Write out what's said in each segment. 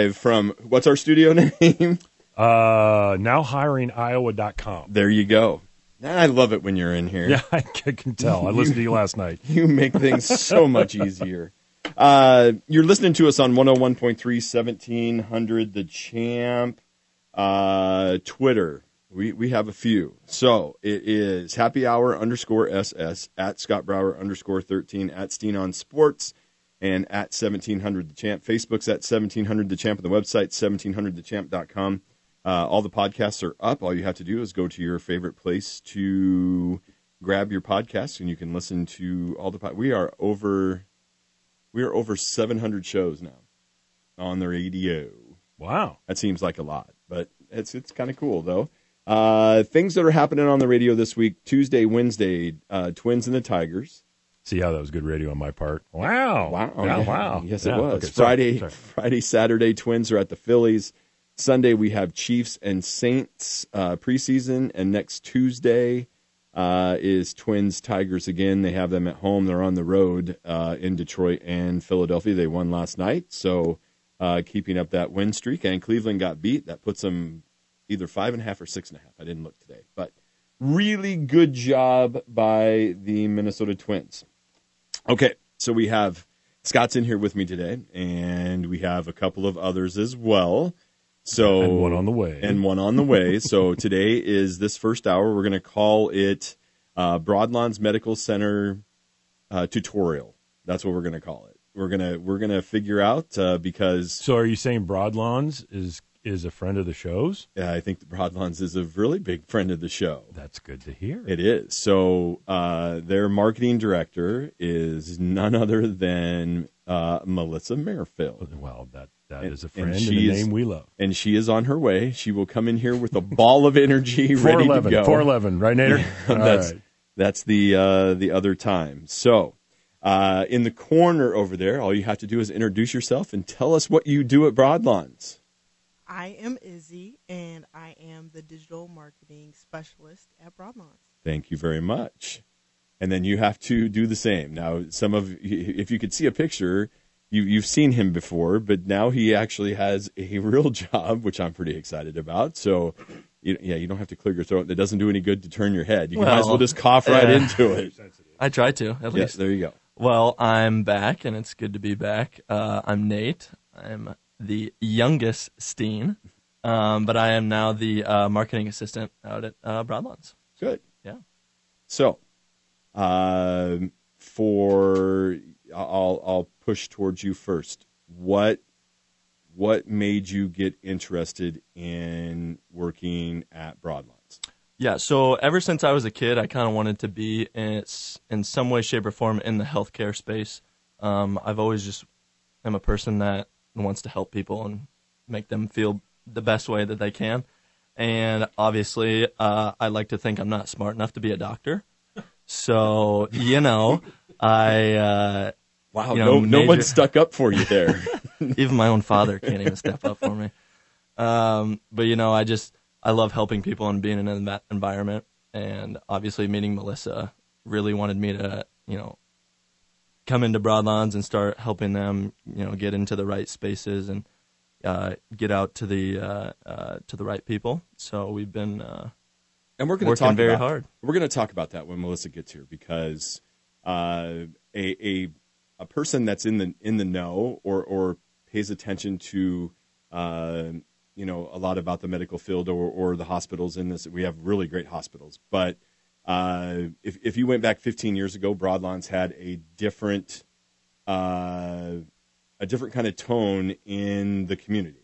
live from, what's our studio name? NowHiringIowa.com. There you go. I love it when you're in here. Yeah, I can tell. I listened to you last night. You make things so much easier. You're listening to us on 101.3, 1700 The Champ, Twitter. We have a few. So it is happy hour _SS at Scott Brower _13 at Steen on Sports and at 1700 The Champ. Facebook's at 1700 The Champ and the website 1700thechamp.com. All the podcasts are up. All you have to do is go to your favorite place to grab your podcast, and you can listen to all the We are over 700 shows now on the radio. Wow. That seems like a lot, but it's kind of cool, though. Things that are happening on the radio this week, Tuesday, Wednesday, Twins and the Tigers. See how that was good radio on my part. Wow. Yeah, wow. Yes, yeah. it was. Okay, sorry. Friday, Saturday, Twins are at the Phillies. Sunday, we have Chiefs and Saints preseason, and next Tuesday is Twins Tigers again. They have them at home. They're on the road in Detroit and Philadelphia. They won last night, so keeping up that win streak. And Cleveland got beat. That puts them either 5.5 or 6.5. I didn't look today, but really good job by the Minnesota Twins. Okay, so we have Scott's in here with me today, and we have a couple of others as well. So And one on the way. So today is this first hour. We're going to call it Broadlawns Medical Center tutorial. That's what we're going to call it. We're gonna figure out because. So are you saying Broadlawns is a friend of the show's? Yeah, I think the Broadlawns is a really big friend of the show. That's good to hear. It is. So their marketing director is none other than Melissa Merrifield. Well, that is a friend and a name we love. And she is on her way. She will come in here with a ball of energy ready to go. 411, right, Nader? Yeah, right. That's the other time. So in the corner over there, all you have to do is introduce yourself and tell us what you do at Broadlawns. I am Izzy, and I am the digital marketing specialist at Broadlawns. Thank you very much. And then you have to do the same. Now, if you could see a picture, you've seen him before, but now he actually has a real job, which I'm pretty excited about. So, you don't have to clear your throat. It doesn't do any good to turn your head. You might as well just cough right into it. I try to, at least. Yes, there you go. Well, I'm back, and it's good to be back. I'm Nate. I'm the youngest Steen, but I am now the marketing assistant out at Broadlawns. Good. Yeah. So, I'll push towards you first. What made you get interested in working at Broadlawns? Yeah, so ever since I was a kid, I kind of wanted to be in some way, shape, or form in the healthcare space. I've always just am a person that wants to help people and make them feel the best way that they can. And obviously, I like to think I'm not smart enough to be a doctor. So, I... Wow, no one stuck up for you there. Even my own father can't even step up for me. But, I love helping people and being in that environment. And obviously meeting Melissa really wanted me to, come into Broadlawns and start helping them, get into the right spaces and get out to the right people. So we've been and we're working very hard. We're going to talk about that when Melissa gets here because a person that's in the know or pays attention to a lot about the medical field or the hospitals in this. We have really great hospitals, but if you went back 15 years ago, Broadlawns had a different kind of tone in the community.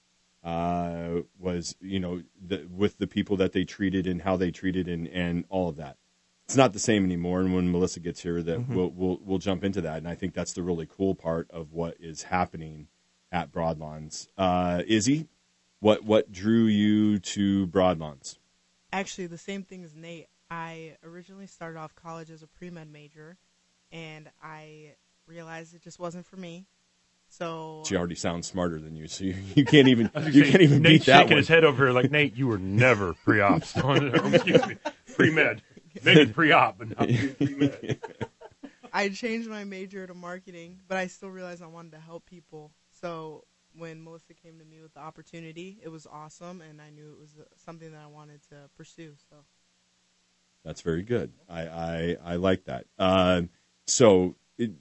With the people that they treated and how they treated and all of that. It's not the same anymore. And when Melissa gets here, that we'll jump into that. And I think that's the really cool part of what is happening at Broadlawns. Izzy, what drew you to Broadlawns? Actually, the same thing as Nate. I originally started off college as a pre-med major, and I realized it just wasn't for me. So she already sounds smarter than you, so you can't even Nate's beat that shaking one. his head over here like, Nate, you were never pre-op. Excuse me, pre-med. Maybe pre-op, but not pre-med. I changed my major to marketing, but I still realized I wanted to help people. So when Melissa came to me with the opportunity, it was awesome, and I knew it was something that I wanted to pursue. So That's very good. I like that. So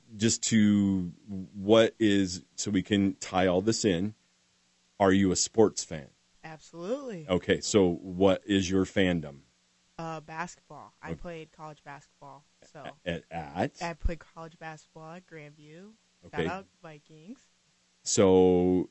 we can tie all this in. Are you a sports fan? absolutely, Okay, so what is your fandom? basketball. I played college basketball, so At I played college basketball at Grandview. Okay. Shout out Vikings. So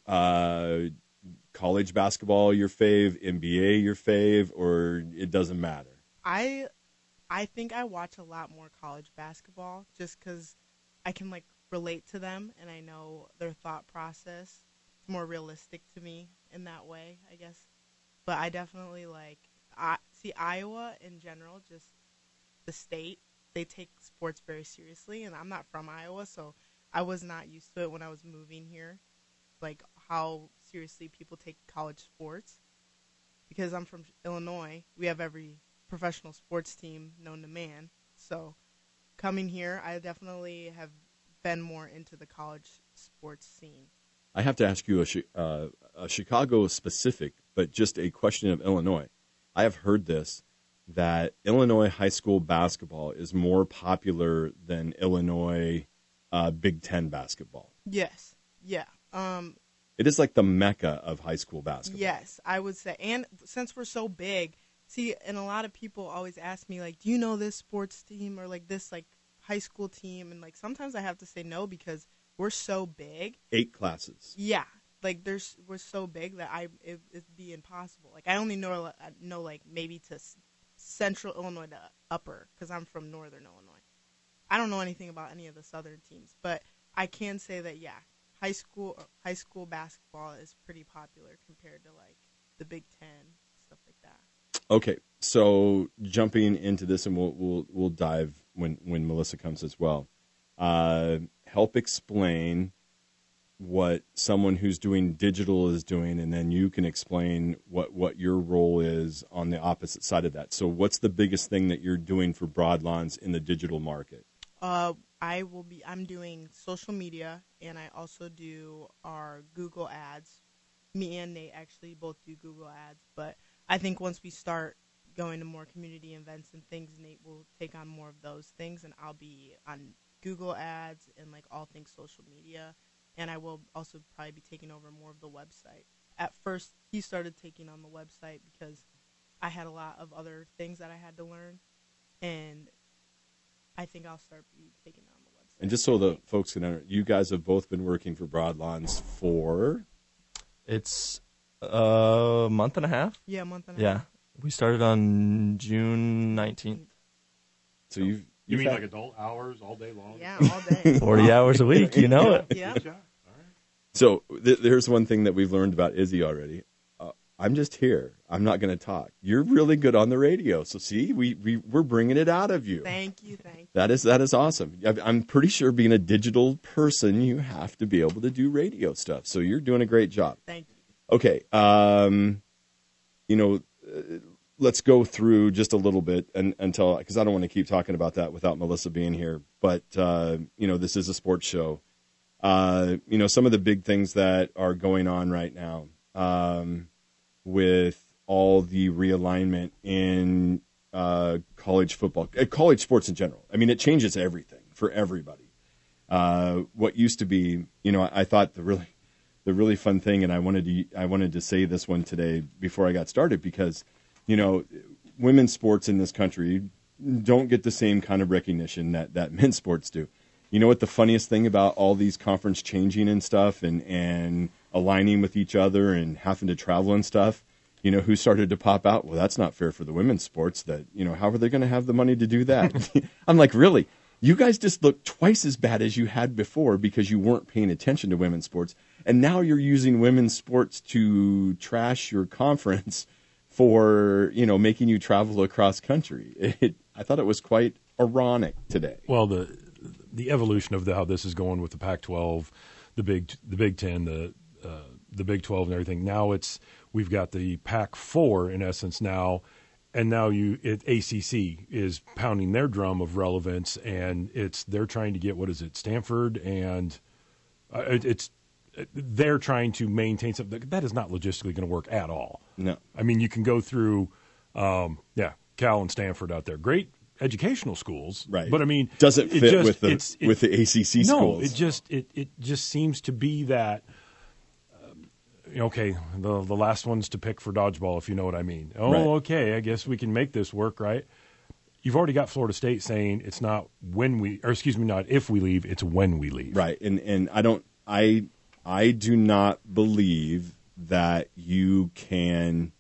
college basketball your fave, NBA your fave, or it doesn't matter? I think I watch a lot more college basketball just because I can like relate to them and I know their thought process. It's more realistic to me in that way, I guess. But I definitely see Iowa in general, just the state. They take sports very seriously, and I'm not from Iowa, so I was not used to it when I was moving here, like how seriously people take college sports. Because I'm from Illinois, we have every professional sports team known to man. So coming here, I definitely have been more into the college sports scene. I have to ask you a Chicago specific, but just a question of Illinois. I have heard this, that Illinois high school basketball is more popular than Illinois Big Ten basketball. Yes. Yeah. It is like the mecca of high school basketball. Yes, I would say. And since we're so big, see, and a lot of people always ask me, like, do you know this sports team or, like, this, like, high school team? And, like, sometimes I have to say no because we're so big. 8 classes. Yeah. Like, we're so big that it'd be impossible. Like, I only know like, maybe to central Illinois to upper because I'm from northern Illinois. I don't know anything about any of the southern teams, but I can say that, yeah, high school basketball is pretty popular compared to, like, the Big Ten, stuff like that. Okay, so jumping into this, and we'll dive when Melissa comes as well. Help explain what someone who's doing digital is doing, and then you can explain what your role is on the opposite side of that. So what's the biggest thing that you're doing for Broadlawns in the digital market? I'm doing social media, and I also do our Google ads. Me and Nate actually both do Google ads, but I think once we start going to more community events and things, Nate will take on more of those things, and I'll be on Google ads and, like, all things social media. And I will also probably be taking over more of the website. At first, he started taking on the website because I had a lot of other things that I had to learn. And I think I'll start taking on the website. And just so the folks can know, you guys have both been working for Broadlawns for? It's a month and a half. Yeah, a month and a half. Yeah. We started on June 19th. So you've You mean had, like adult hours all day long? Yeah, all day. 40 hours a week, you know it. Yeah. Good job. All right. So there's one thing that we've learned about Izzy already. I'm just here. I'm not going to talk. You're really good on the radio. So see, we're bringing it out of you. Thank you. That is awesome. I'm pretty sure being a digital person, you have to be able to do radio stuff. So you're doing a great job. Thank you. Okay. Let's go through just a little bit until, because I don't want to keep talking about that without Melissa being here. But, this is a sports show. Some of the big things that are going on right now with all the realignment in college football, college sports in general. I mean, it changes everything for everybody. What used to be, I thought the really fun thing, and I wanted to say this one today before I got started, because women's sports in this country don't get the same kind of recognition that men's sports do. You know what the funniest thing about all these conference changing and stuff and aligning with each other and having to travel and stuff, who started to pop out? Well, that's not fair for the women's sports. That, how are they going to have the money to do that? I'm like, really? You guys just look twice as bad as you had before because you weren't paying attention to women's sports. And now you're using women's sports to trash your conference for, making you travel across country. I thought it was quite ironic today. Well, the evolution of how this is going with the Pac-12, the Big Ten, the Big 12 and everything. Now we've got the Pac-4 in essence now, and now ACC is pounding their drum of relevance, and they're trying to get, what is it, Stanford, and it's they're trying to maintain something that is not logistically going to work at all. No. I mean, you can go through, Cal and Stanford out there, great educational schools, Right. But I mean, doesn't it fit just, with the ACC no, schools. it just seems to be that. Okay, the last ones to pick for dodgeball, if you know what I mean. Oh, Right. okay, I guess we can make this work, right? You've already got Florida State saying it's not not if we leave, it's when we leave. Right. And I do not believe that you can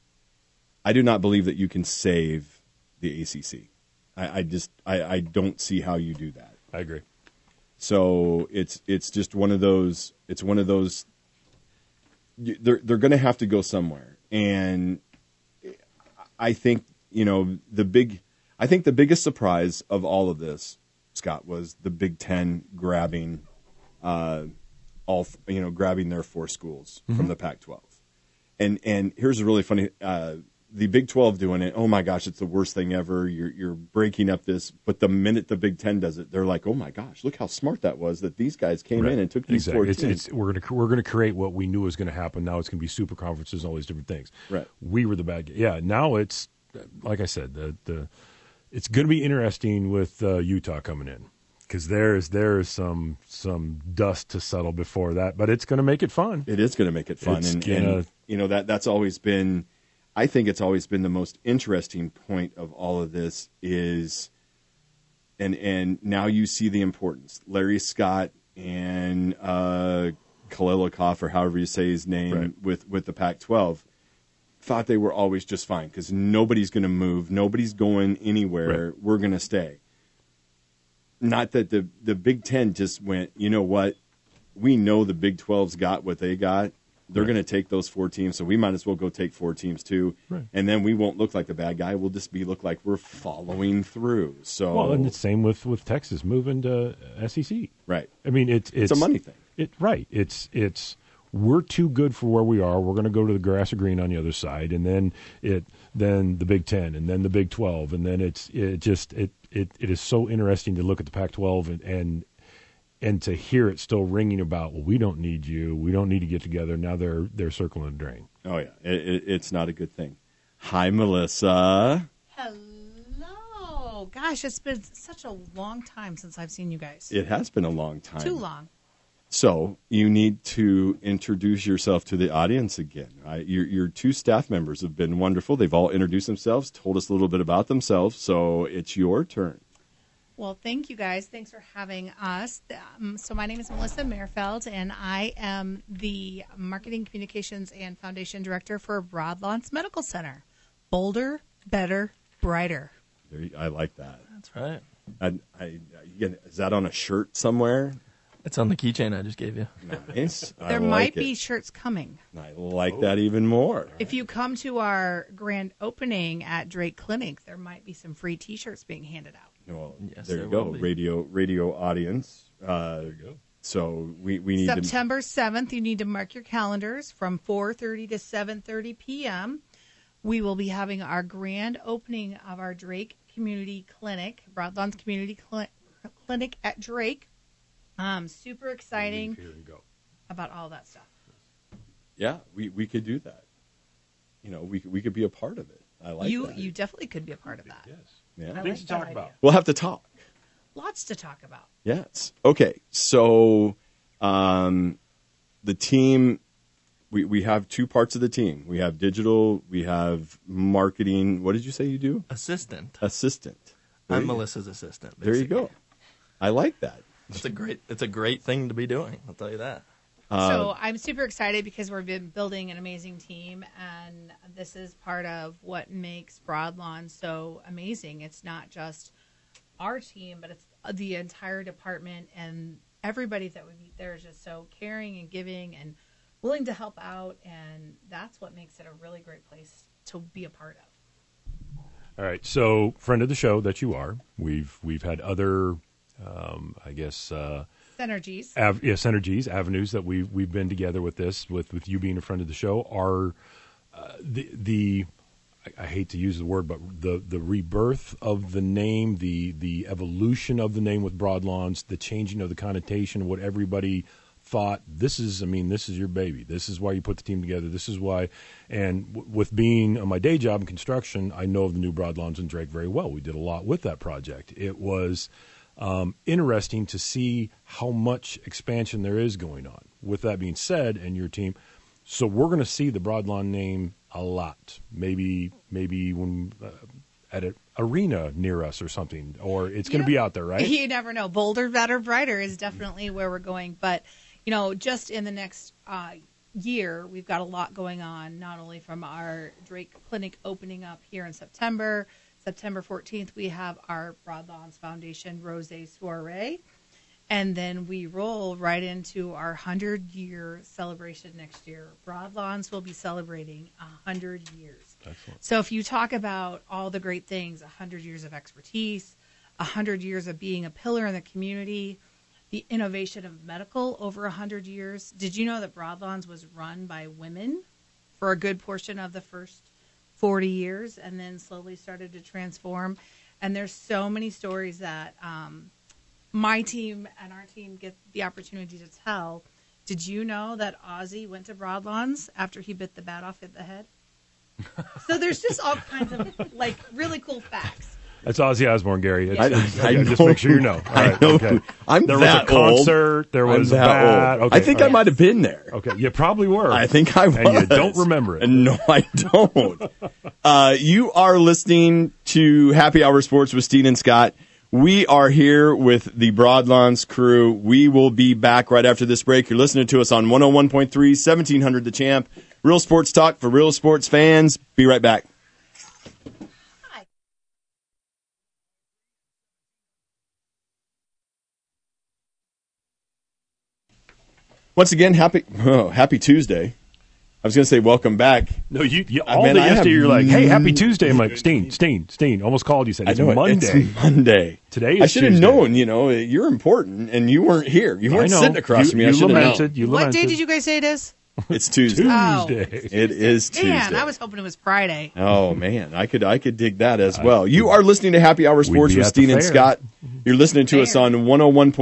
save the ACC. I don't see how you do that. I agree. So it's just one of those. It's one of those. They're going to have to go somewhere, and I think the biggest surprise of all of this, Scott, was the Big Ten grabbing grabbing their 4 schools from the Pac-12, and here's a really funny. The Big 12 doing it, oh my gosh, it's the worst thing ever. You're breaking up this. But the minute the Big 10 does it, they're like, oh my gosh, look how smart that was that these guys came in and took these 4 teams. We're gonna create what we knew was going to happen. Now it's going to be super conferences and all these different things. Right. We were the bad guy. Yeah. Now it's like I said, it's going to be interesting with Utah coming in because there is some dust to settle before that, but it's going to make it fun. It is going to make it fun, that's always been. I think it's always been the most interesting point of all of this is, and now you see the importance. Larry Scott and Kalilikov, or however you say his name, right, with the Pac-12, thought they were always just fine because nobody's going to move, nobody's going anywhere. Right. We're going to stay. Not that the Big Ten just went, you know what? We know the Big 12's got what they got. They're going to take those 4 teams, so we might as well go take 4 teams too. Right. And then we won't look like the bad guy. We'll just look like we're following through. So, well, and it's same with Texas moving to SEC. Right. I mean, it's a money thing. It's we're too good for where we are. We're going to go to the grass or green on the other side, and then the Big 10, and then the Big 12, and then it is so interesting to look at the Pac-12 and to hear it still ringing about, well, we don't need you. We don't need to get together. Now they're circling the drain. Oh, yeah. It's not a good thing. Hi, Melissa. Hello. Gosh, it's been such a long time since I've seen you guys. It has been a long time. Too long. So you need to introduce yourself to the audience again. Your 2 staff members have been wonderful. They've all introduced themselves, told us a little bit about themselves. So it's your turn. Well, thank you guys. Thanks for having us. So my name is Melissa Meerfeld, and I am the Marketing, Communications, and Foundation Director for Broadlawns Medical Center. Bolder, better, brighter. I like that. That's right. Is that on a shirt somewhere? It's on the keychain I just gave you. Nice. There might be shirts coming. I like that even more. If you come to our grand opening at Drake Clinic, there might be some free T-shirts being handed out. Well, yes, there you go. Radio audience. There you go. So we need September 7th. You need to mark your calendars from 4:30 to 7:30 p.m. We will be having our grand opening of our Drake Community Clinic, Broadlawns Community Clinic at Drake. Super exciting about all that stuff. Yeah, we could do that. We could be a part of it. I like that. You definitely could be a part of that. Yes. Yeah. Things to talk about. We'll have to talk. Lots to talk about. Yes. Okay. So the team, we have 2 parts of the team. We have digital. We have marketing. What did you say you do? Assistant. I'm Melissa's assistant. Basically. There you go. I like that. It's a great thing to be doing. I'll tell you that. So I'm super excited because we've been building an amazing team, and this is part of what makes Broadlawn so amazing. It's not just our team, but it's the entire department, and everybody that we meet there is just so caring and giving and willing to help out, and that's what makes it a really great place to be a part of. All right, so friend of the show that you are, we've had other, Synergies. Synergies, avenues that we've been together with this, with you being a friend of the show, are I hate to use the word, but the rebirth of the name, the evolution of the name with Broadlawns, the changing of the connotation, what everybody thought, this is your baby. This is why you put the team together. This is why. And with being on my day job in construction, I know of the new Broadlawns in Drake very well. We did a lot with that project. It was interesting to see how much expansion there is going on. With that being said, and your team, so we're going to see the Broadlawn name a lot. Maybe when at an arena near us or something, or it's going to be out there, right? You never know. Bolder, better, brighter is definitely where we're going. But, just in the next year, we've got a lot going on, not only from our Drake Clinic opening up here in September 14th, we have our Broadlawns Foundation Rosé Soirée. And then we roll right into our 100-year celebration next year. Broadlawns will be celebrating 100 years. Excellent. So if you talk about all the great things, 100 years of expertise, 100 years of being a pillar in the community, the innovation of medical over 100 years. Did you know that Broadlawns was run by women for a good portion of the first 40 years and then slowly started to transform? And there's so many stories that my team and our team get the opportunity to tell. Did you know that Ozzy went to Broadlawns after he bit the bat off at the head? So there's just all kinds of really cool facts. That's Ozzy Osbourne, Gary. I just make sure you know. All right, I know. Okay. I'm there that was a concert. old. There was I'm a that bat. old. Okay, I think all I right. might have been there. Okay, you probably were. I think I was. And you don't remember it. No, I don't. You are listening to Happy Hour Sports with Steen and Scott. We are here with the Broadlawns crew. We will be back right after this break. You're listening to us on 101.3, 1700 The Champ. Real sports talk for real sports fans. Be right back. Once again, happy Tuesday. I was going to say welcome back. No, all day yesterday you're like, hey, happy Tuesday. I'm like, Steen, almost called you. Said it's Monday. It's Monday. Today is I should have Tuesday. known, you're important, and you weren't here. You weren't sitting across from me. I should have known. What day did you guys say it is? It's Tuesday. Tuesday. It is Tuesday. Man, I was hoping it was Friday. Oh, man. I could dig that as well. You are listening to Happy Hour Sports with at the Steen and fair. Scott. You're listening to us on 101.3,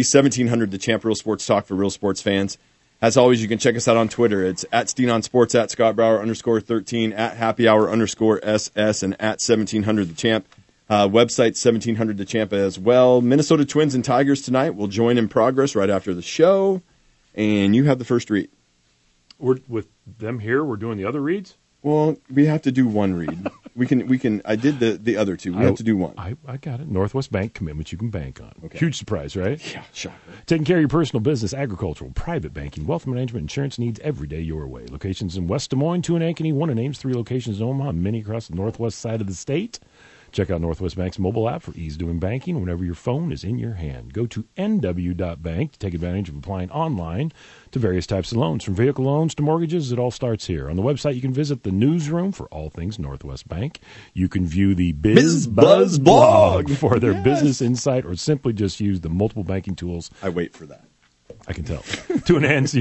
1700 The Champ, Real Sports Talk for real sports fans. As always, you can check us out on Twitter. It's at Steen on Sports, at Scott Brower _13, at Happy Hour _SS, and at 1700 The Champ. Website 1700 The Champ as well. Minnesota Twins and Tigers tonight will join in progress right after the show. And you have the first read. We're with them here. We're doing the other reads. Well, we have to do one read. We can. I did the other two. We have to do one. I got it. Northwest Bank commitments you can bank on. Okay. Huge surprise, right? Yeah, shocker. Taking care of your personal business, agricultural, private banking, wealth management, insurance needs every day your way. Locations in West Des Moines, 2 in Ankeny, 1 in Ames, 3 locations in Omaha, many across the northwest side of the state. Check out Northwest Bank's mobile app for ease doing banking whenever your phone is in your hand. Go to nw.bank to take advantage of applying online to various types of loans. From vehicle loans to mortgages, it all starts here. On the website, you can visit the newsroom for all things Northwest Bank. You can view the Biz Buzz blog for their business insight, or simply just use the multiple banking tools. I wait for that. I can tell. to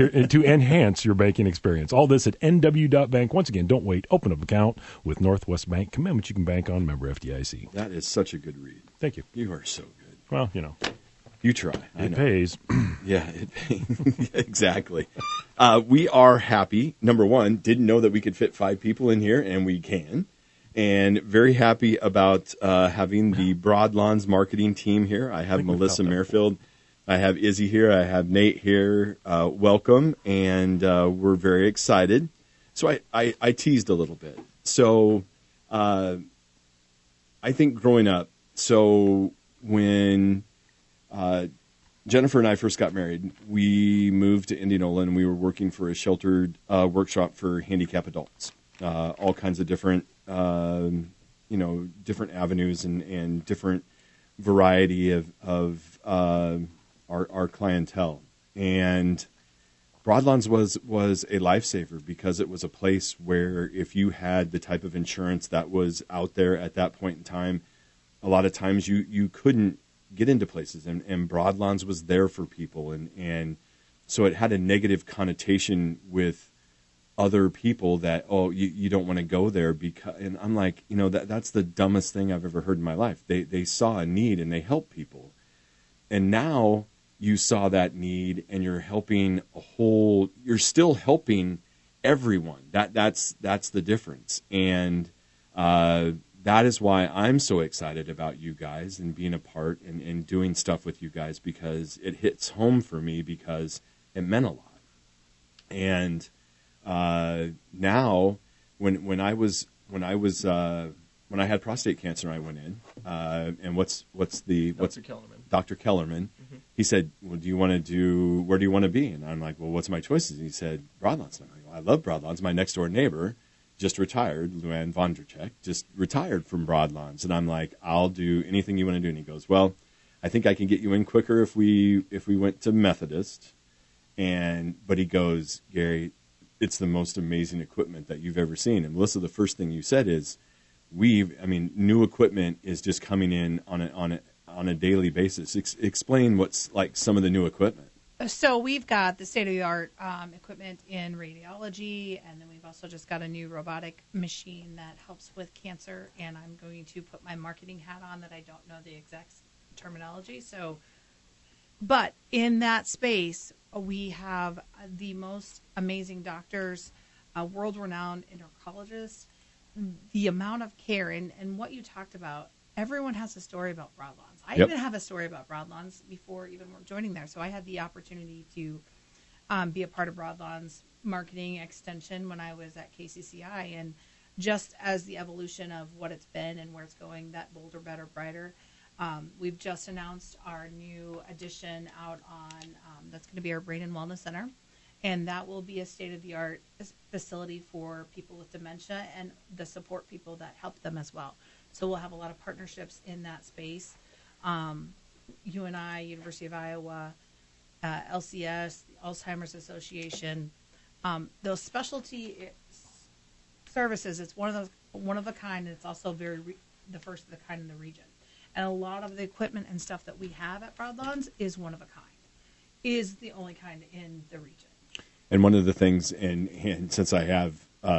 enhance your banking experience. All this at nw.bank. Once again, don't wait. Open up an account with Northwest Bank. Commitment you can bank on. Member FDIC. That is such a good read. Thank you. You are so good. Well, You try. it pays. Yeah, it pays. Exactly. We are happy. Number one, didn't know that we could fit 5 people in here, and we can. And very happy about having the Broadlawns marketing team here. I have Melissa Merrifield. I have Izzy here. I have Nate here. Welcome. And we're very excited. So I teased a little bit. So I think growing up, when Jennifer and I first got married, we moved to Indianola, and we were working for a sheltered workshop for handicapped adults. All kinds of different, different avenues and different variety of our clientele. And Broadlawns was a lifesaver because it was a place where if you had the type of insurance that was out there at that point in time, a lot of times you couldn't get into places, and Broadlawns was there for people, and so it had a negative connotation with other people that, you don't want to go there because, and I'm like, that's the dumbest thing I've ever heard in my life. They saw a need and they helped people. And now you saw that need and you're helping you're still helping everyone. That's the difference. And that is why I'm so excited about you guys and being a part and doing stuff with you guys, because it hits home for me, because it meant a lot. And now when I had prostate cancer, I went in, and what's Kellerman. Dr. Kellerman, he said, well, where do you want to be? And I'm like, well, what's my choices? And he said, Broadlawns. And I'm like, well, I love Broadlawns. My next door neighbor just retired, Luann Vonderchek, just retired from Broadlawns. And I'm like, I'll do anything you want to do. And he goes, well, I think I can get you in quicker if we went to Methodist. But he goes, Gary, it's the most amazing equipment that you've ever seen. And Melissa, the first thing you said is, new equipment is just coming in on a daily basis. Explain what's like some of the new equipment. So we've got the state-of-the-art equipment in radiology, and then we've also just got a new robotic machine that helps with cancer. And I'm going to put my marketing hat on that I don't know the exact terminology. But in that space, we have the most amazing doctors, world-renowned endocrinologists. The amount of care and what you talked about, everyone has a story about Broadlawns. I even have a story about Broadlawns before even joining there. So I had the opportunity to be a part of Broadlawns marketing extension when I was at KCCI. And just as the evolution of what it's been and where it's going, that bolder, better, brighter, we've just announced our new addition out on, that's going to be our Brain and Wellness Center. And that will be a state-of-the-art facility for people with dementia and the support people that help them as well. So we'll have a lot of partnerships in that space. UNI, University of Iowa, LCS, the Alzheimer's Association, those specialty services. It's one of a kind, and it's also the first of the kind in the region. And a lot of the equipment and stuff that we have at Broadlawns is one of a kind, is the only kind in the region. And one of the things, and since I have,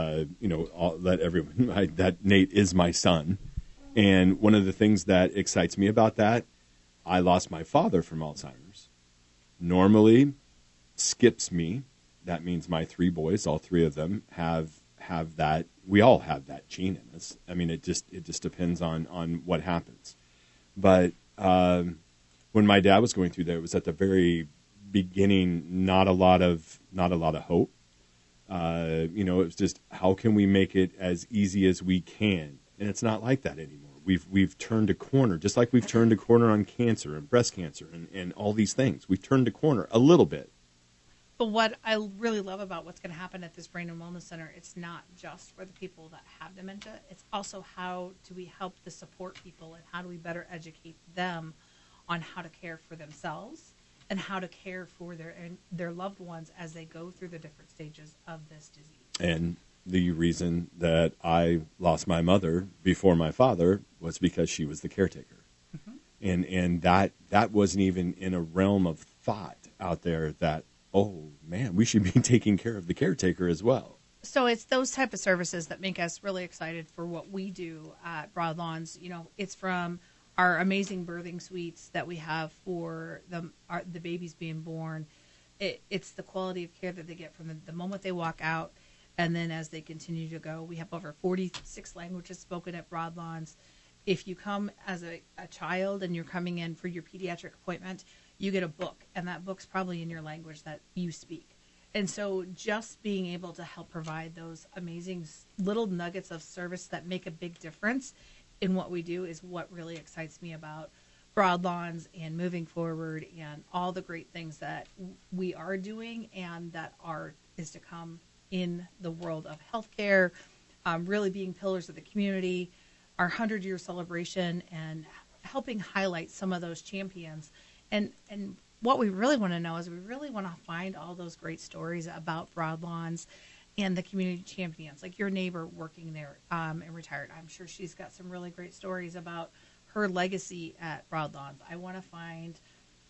that Nate is my son, and one of the things that excites me about that, I lost my father from Alzheimer's. Normally, skips me. That means my three boys, all three of them, have that. We all have that gene in us. I mean, it just depends on what happens. But when my dad was going through that, it was at the very beginning, not a lot of hope. It was just, how can we make it as easy as we can? And it's not like that anymore. We've turned a corner, just like we've turned a corner on cancer and breast cancer and all these things. We've turned a corner a little bit. But what I really love about what's going to happen at this Brain and Wellness Center, it's not just for the people that have dementia. It's also how do we help the support people, and how do we better educate them on how to care for themselves and how to care for their loved ones as they go through the different stages of this disease. And the reason that I lost my mother before my father was because she was the caretaker. Mm-hmm. And that wasn't even in a realm of thought out there that, oh, man, we should be taking care of the caretaker as well. So it's those type of services that make us really excited for what we do at Broadlawns. It's from our amazing birthing suites that we have for the babies being born. It's the quality of care that they get from the moment they walk out, and then as they continue to go. We have over 46 languages spoken at Broadlawns. If you come as a child and you're coming in for your pediatric appointment, you get a book, and that book's probably in your language that you speak. And so just being able to help provide those amazing little nuggets of service that make a big difference in what we do is what really excites me about Broadlawns and moving forward and all the great things that we are doing and that is to come in the world of healthcare, really being pillars of the community, our 100-year celebration, and helping highlight some of those champions. And what we really want to know is we really want to find all those great stories about Broadlawns and the community champions, like your neighbor working there and retired. I'm sure she's got some really great stories about her legacy at Broadlawns. I want to find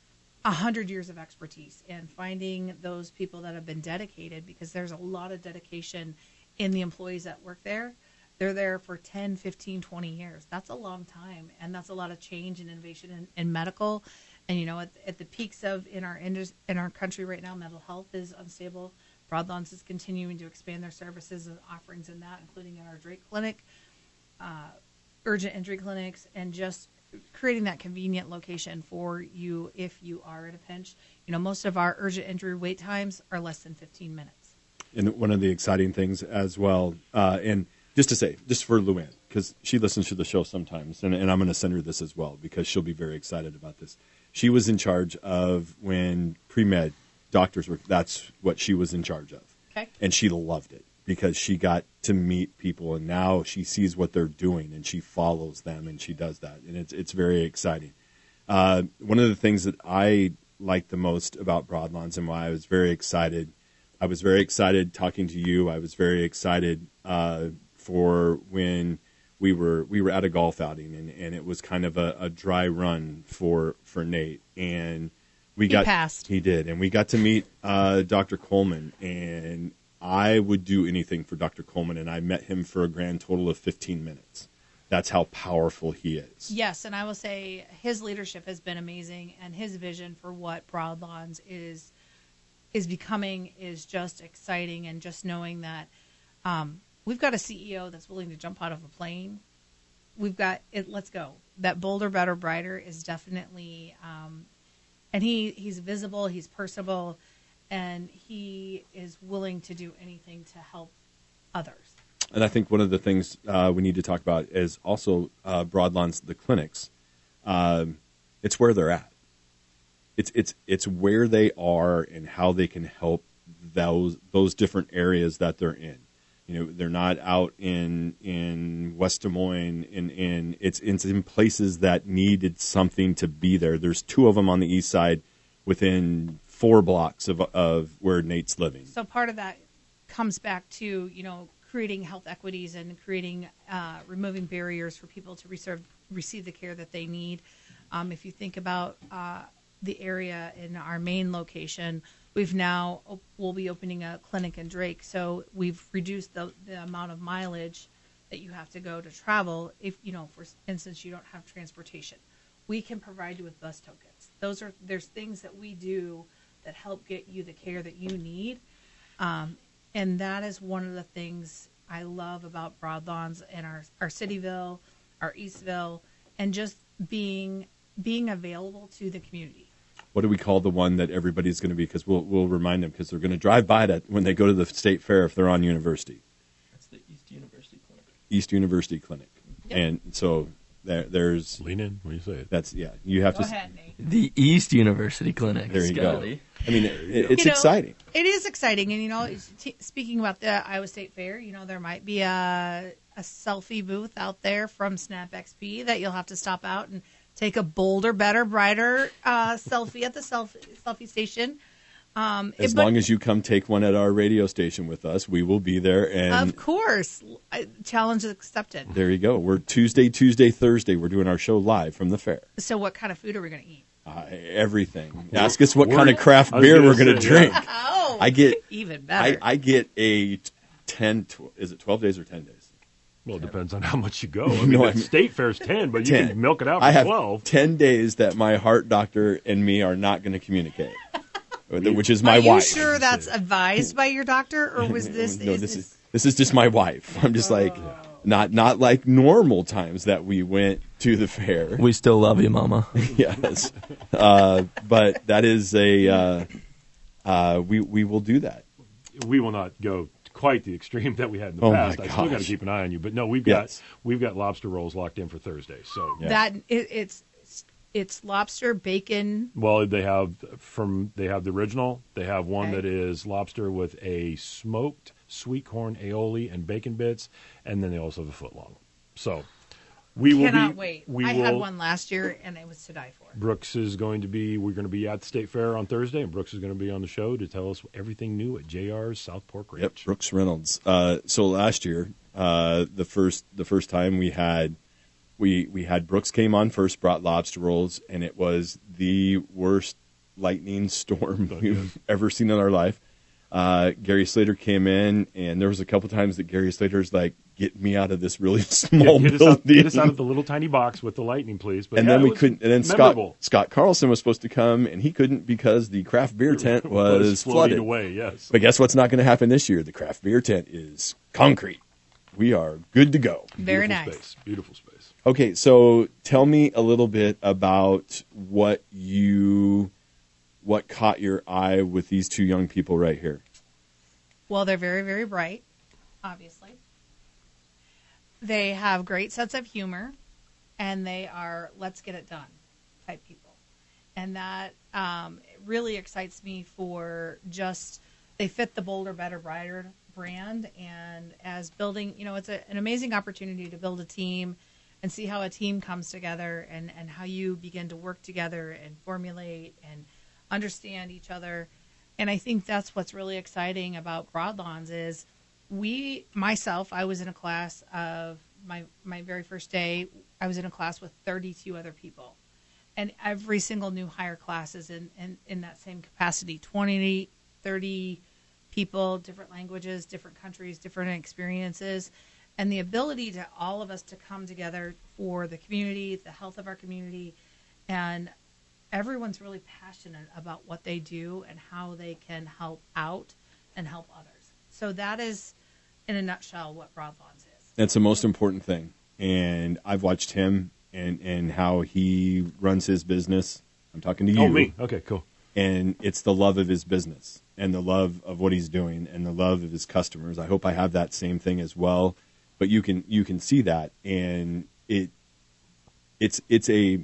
100 years of expertise and finding those people that have been dedicated, because there's a lot of dedication in the employees that work there. They're there for 10, 15, 20 years. That's a long time, and that's a lot of change and innovation in medical And at the peaks of in our country right now, mental health is unstable. Broadlawns is continuing to expand their services and offerings in that, including in our Drake Clinic, urgent injury clinics, and just creating that convenient location for you if you are in a pinch. Most of our urgent injury wait times are less than 15 minutes. And one of the exciting things as well, and just for Luann, because she listens to the show sometimes, and I'm going to send her this as well because she'll be very excited about this. She was in charge of when pre-med doctors were, that's what she was in charge of. Okay. And she loved it because she got to meet people, and now she sees what they're doing and she follows them and she does that. And it's very exciting. One of the things that I like the most about Broadlawns and why I was very excited talking to you. I was very excited for when we were at a golf outing and it was kind of a dry run for Nate, and he passed. He did, and we got to meet Dr. Coleman, and I would do anything for Dr. Coleman, and I met him for a grand total of 15 minutes. That's how powerful he is. Yes, and I will say his leadership has been amazing, and his vision for what Broadlawns is becoming is just exciting, and just knowing that we've got a CEO that's willing to jump out of a plane. We've got it. Let's go. That bolder, better, brighter is definitely, and he's visible, he's personable, and he is willing to do anything to help others. And I think one of the things we need to talk about is also Broadlawns, the clinics. It's where they're at. It's where they are and how they can help those different areas that they're in. They're not out in West Des Moines. It's in places that needed something to be there. There's 2 of them on the east side, within 4 blocks of where Nate's living. So part of that comes back to creating health equities and creating removing barriers for people to receive the care that they need. If you think about the area in our main location, we'll be opening a clinic in Drake, so we've reduced the amount of mileage that you have to go to travel. If for instance, you don't have transportation, we can provide you with bus tokens. There's things that we do that help get you the care that you need, and that is one of the things I love about Broadlawns and our Cityville, our Eastville, and just being available to the community. What do we call the one that everybody's going to be? Because we'll remind them, because they're going to drive by that when they go to the state fair if they're on University. That's the East University Clinic. East University Clinic. Yep. And so there's... Lean in when you say it. That's, yeah. You have Go to... ahead, Nate. The East University Clinic. There you Scotty. go. I mean, it's exciting. It is exciting. And, speaking about the Iowa State Fair, there might be a selfie booth out there from Snap XP that you'll have to stop out and take a bolder, better, brighter selfie at the selfie station. As long as you come take one at our radio station with us, we will be there. And of course, challenge accepted. there you go. We're Tuesday, Thursday. We're doing our show live from the fair. So what kind of food are we going to eat? Everything. Ask us what kind of craft beer we're going to drink. Oh, I get even better. I get a 10. Is it 12 days or 10 days? Well, it depends on how much you go. I mean, the state fair's 10, but 10. you can milk it out I for have 12. 10 days that my heart doctor and me are not going to communicate, which is my Are you wife. sure that's advised by your doctor, or was this? No, this is just my wife. I'm just like not like normal times that we went to the fair. We still love you, Mama. Yes, but that is we will do that. We will not go quite the extreme that we had in the Oh, past. my I still got to gosh. keep an eye on you, but no, we've Yes. got lobster rolls locked in for Thursday. So Yeah. It's lobster, bacon. well, they have the original. They have one Okay. that is lobster with a smoked sweet corn aioli and bacon bits, and then they also have a foot long. So we will Cannot be. wait. We I will, had one last year, and it was to die for. Brooks is going to be. We're going to be at the State Fair on Thursday, and Brooks is going to be on the show to tell us everything new at JR's South Pork Ranch. Yep, Brooks Reynolds. So last year, the first time we had Brooks came on first, brought lobster rolls, and it was the worst lightning storm we've ever seen in our life. Gary Slater came in, and there was a couple times that Gary Slater's like, "Get me out of this really small building. Get us out of the little tiny box with the lightning, please." But and then we couldn't. And then memorable. Scott Carlson was supposed to come, and he couldn't because the craft beer tent was flooded away. Yes, but guess what's not going to happen this year? The craft beer tent is concrete. We are good to go. Very Beautiful nice. Space. Beautiful space. Okay, so tell me a little bit about what caught your eye with these two young people right here. Well, they're very, very bright, obviously. They have great sense of humor, and they are let's get it done type people. And that really excites me for just they fit the Bolder, Better, Brighter brand. And as building, it's an amazing opportunity to build a team and see how a team comes together and how you begin to work together and formulate and understand each other. And I think that's what's really exciting about Broadlawns is I was in a class of my very first day, I was in a class with 32 other people. And every single new hire class is in that same capacity, 20, 30 people, different languages, different countries, different experiences. And the ability to all of us to come together for the community, the health of our community, and everyone's really passionate about what they do and how they can help out and help others. So that is, in a nutshell, what Broadlawns is. That's the most important thing. And I've watched him and how he runs his business. I'm talking to you. Oh, me. Okay, cool. And it's the love of his business and the love of what he's doing and the love of his customers. I hope I have that same thing as well. But you can see that, and it's a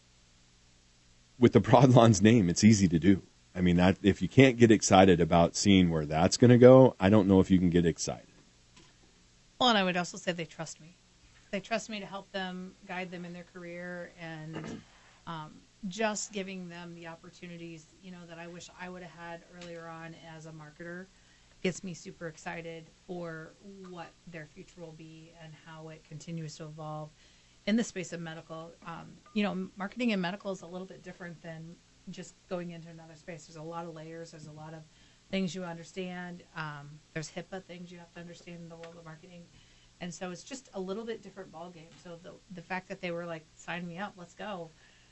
with the Broadlawns name, it's easy to do. I mean, that if you can't get excited about seeing where that's going to go, I don't know if you can get excited. Well, and I would also say they trust me. They trust me to help them, guide them in their career, and just giving them the opportunities, that I wish I would have had earlier on as a marketer gets me super excited for what their future will be and how it continues to evolve in the space of medical. Marketing in medical is a little bit different than just going into another space. There's a lot of layers. There's a lot of things you understand. There's HIPAA things you have to understand in the world of marketing. And so it's just a little bit different ballgame. So the fact that they were like, sign me up, let's go,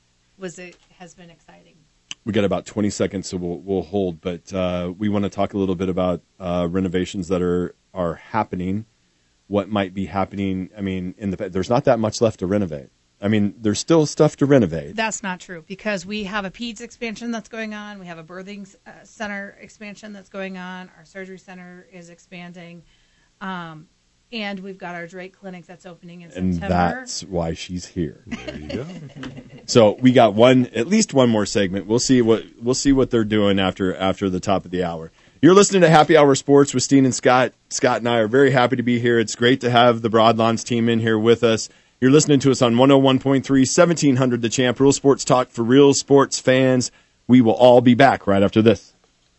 has been exciting. We got about 20 seconds, so we'll hold. But we want to talk a little bit about renovations that are happening. What might be happening? I mean, there's not that much left to renovate. I mean, there's still stuff to renovate. That's not true because we have a PEDS expansion that's going on. We have a birthing center expansion that's going on. Our surgery center is expanding. And we've got our Drake clinic that's opening in September. And that's why she's here. There you go. So we got at least one more segment. We'll see what they're doing after the top of the hour. You're listening to Happy Hour Sports with Steen and Scott. Scott and I are very happy to be here. It's great to have the Broadlawns team in here with us. You're listening to us on 101.3, 1700 The Champ, Real Sports Talk for real sports fans. We will all be back right after this.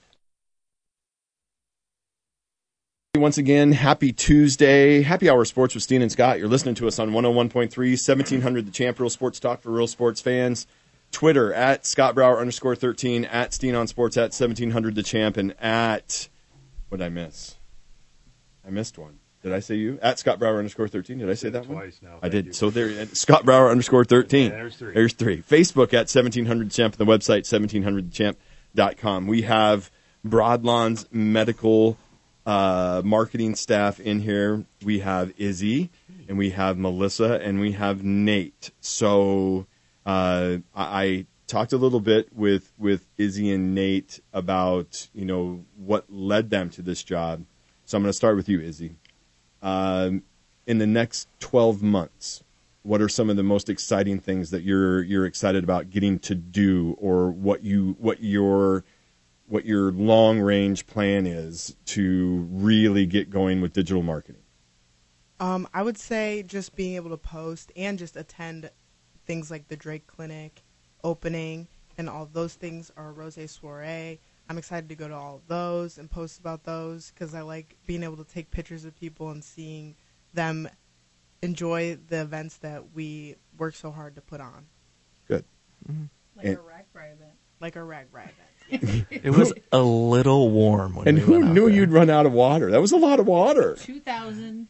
Once again, happy Tuesday. Happy Hour Sports with Steen and Scott. You're listening to us on 101.3, 1700 The Champ, Real Sports Talk for real sports fans. Twitter at ScottBrower_13, at Steen on Sports, at 1700 The Champ, and at, what did I miss? I missed one. Did I say you? At ScottBrower_13. Did I say that one? Twice now. I did. So there, ScottBrower_13. Yeah, there's three. There's three. Facebook at 1700 The Champ, and the website 1700thechamp.com. We have Broadlawns medical marketing staff in here. We have Izzy, and we have Melissa, and we have Nate. So I talked a little bit with Izzy and Nate about what led them to this job. So I'm going to start with you, Izzy. In the next 12 months, what are some of the most exciting things that you're excited about getting to do, or what your long range plan is to really get going with digital marketing? I would say just being able to post and just attend things like the Drake Clinic opening and all those things, or Rose Soiree. I'm excited to go to all of those and post about those because I like being able to take pictures of people and seeing them enjoy the events that we work so hard to put on. Good. Like our Ragbri event. Like our Ragbri event. It was a little warm. When And we who went out knew there. you'd run out of water? That was a lot of water. 2,000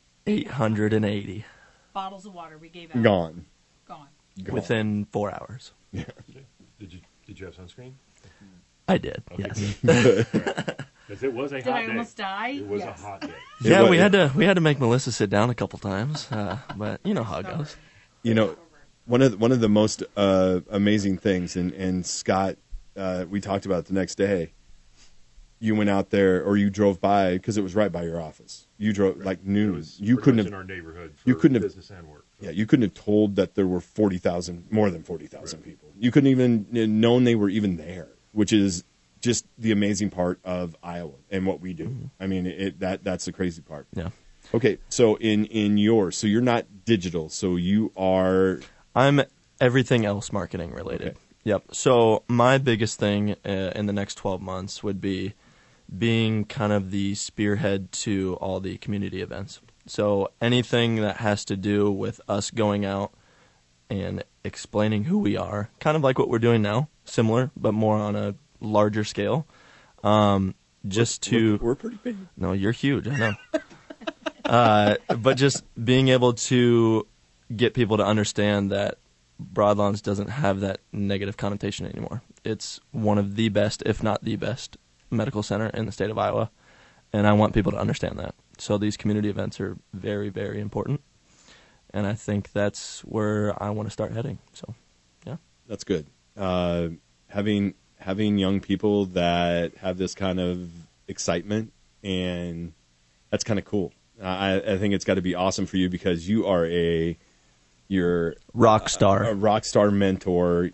880 bottles of water we gave out. Gone. Gone. within 4 hours. Did you have sunscreen? I did. Okay, Yes. Because it was a Did hot I day. almost die? It was Yes. a hot day. Yeah, was- we had to make Melissa sit down a couple times, but you know how it goes. You know, one of the most amazing things, and Scott, we talked about it the next day. You went out there, or you drove by because it was right by your office. You drove like It noon. was You pretty couldn't much have. in our neighborhood for you couldn't have- business and work. So. Yeah, you couldn't have told that there were 40,000, more than 40,000 people. You couldn't even known they were even there, which is just the amazing part of Iowa and what we do. I mean, that's the crazy part. Yeah. Okay, so in yours, so you're not digital, so you are. I'm everything else marketing related. Okay. Yep. So my biggest thing in the next 12 months would be being kind of the spearhead to all the community events. So anything that has to do with us going out and explaining who we are, kind of like what we're doing now, similar, but more on a larger scale. Just to We're pretty big. No, you're huge. I know. But just being able to get people to understand that Broadlawns doesn't have that negative connotation anymore. It's one of the best, if not the best, medical center in the state of Iowa, and I want people to understand that. So these community events are very, very important, and I think that's where I want to start heading. So, yeah. That's good. Having young people that have this kind of excitement, and that's kind of cool. I think it's got to be awesome for you because you are you're Rock star. a rock star mentor.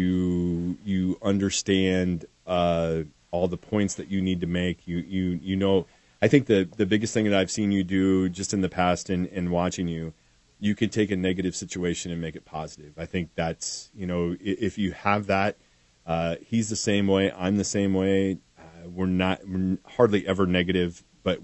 You understand all the points that you need to make. You know. I think the biggest thing that I've seen you do just in the past and watching you can take a negative situation and make it positive. I think that's, if you have that, he's the same way. I'm the same way. We're hardly ever negative, but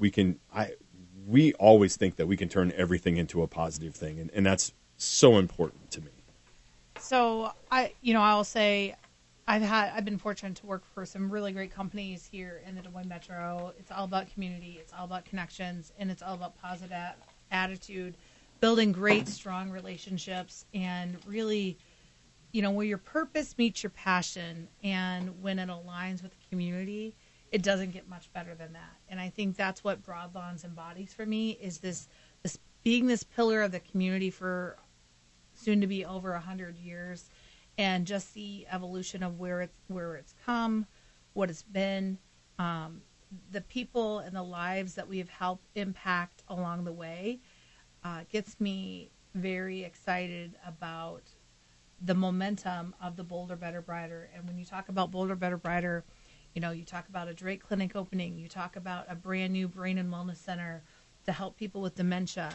we always think that we can turn everything into a positive thing. And that's so important to me. So I'll say I've been fortunate to work for some really great companies here in the Des Moines Metro. It's all about community, it's all about connections, and it's all about positive attitude, building great, strong relationships, and really, where your purpose meets your passion, and when it aligns with the community, it doesn't get much better than that. And I think that's what Broadlawns embodies for me, is this being this pillar of the community for soon to be over 100 years. And just the evolution of where it's come, what it's been, the people and the lives that we have helped impact along the way, gets me very excited about the momentum of the Bolder, Better, Brighter. And when you talk about Bolder, Better, Brighter, you talk about a Drake Clinic opening, you talk about a brand new brain and wellness center to help people with dementia,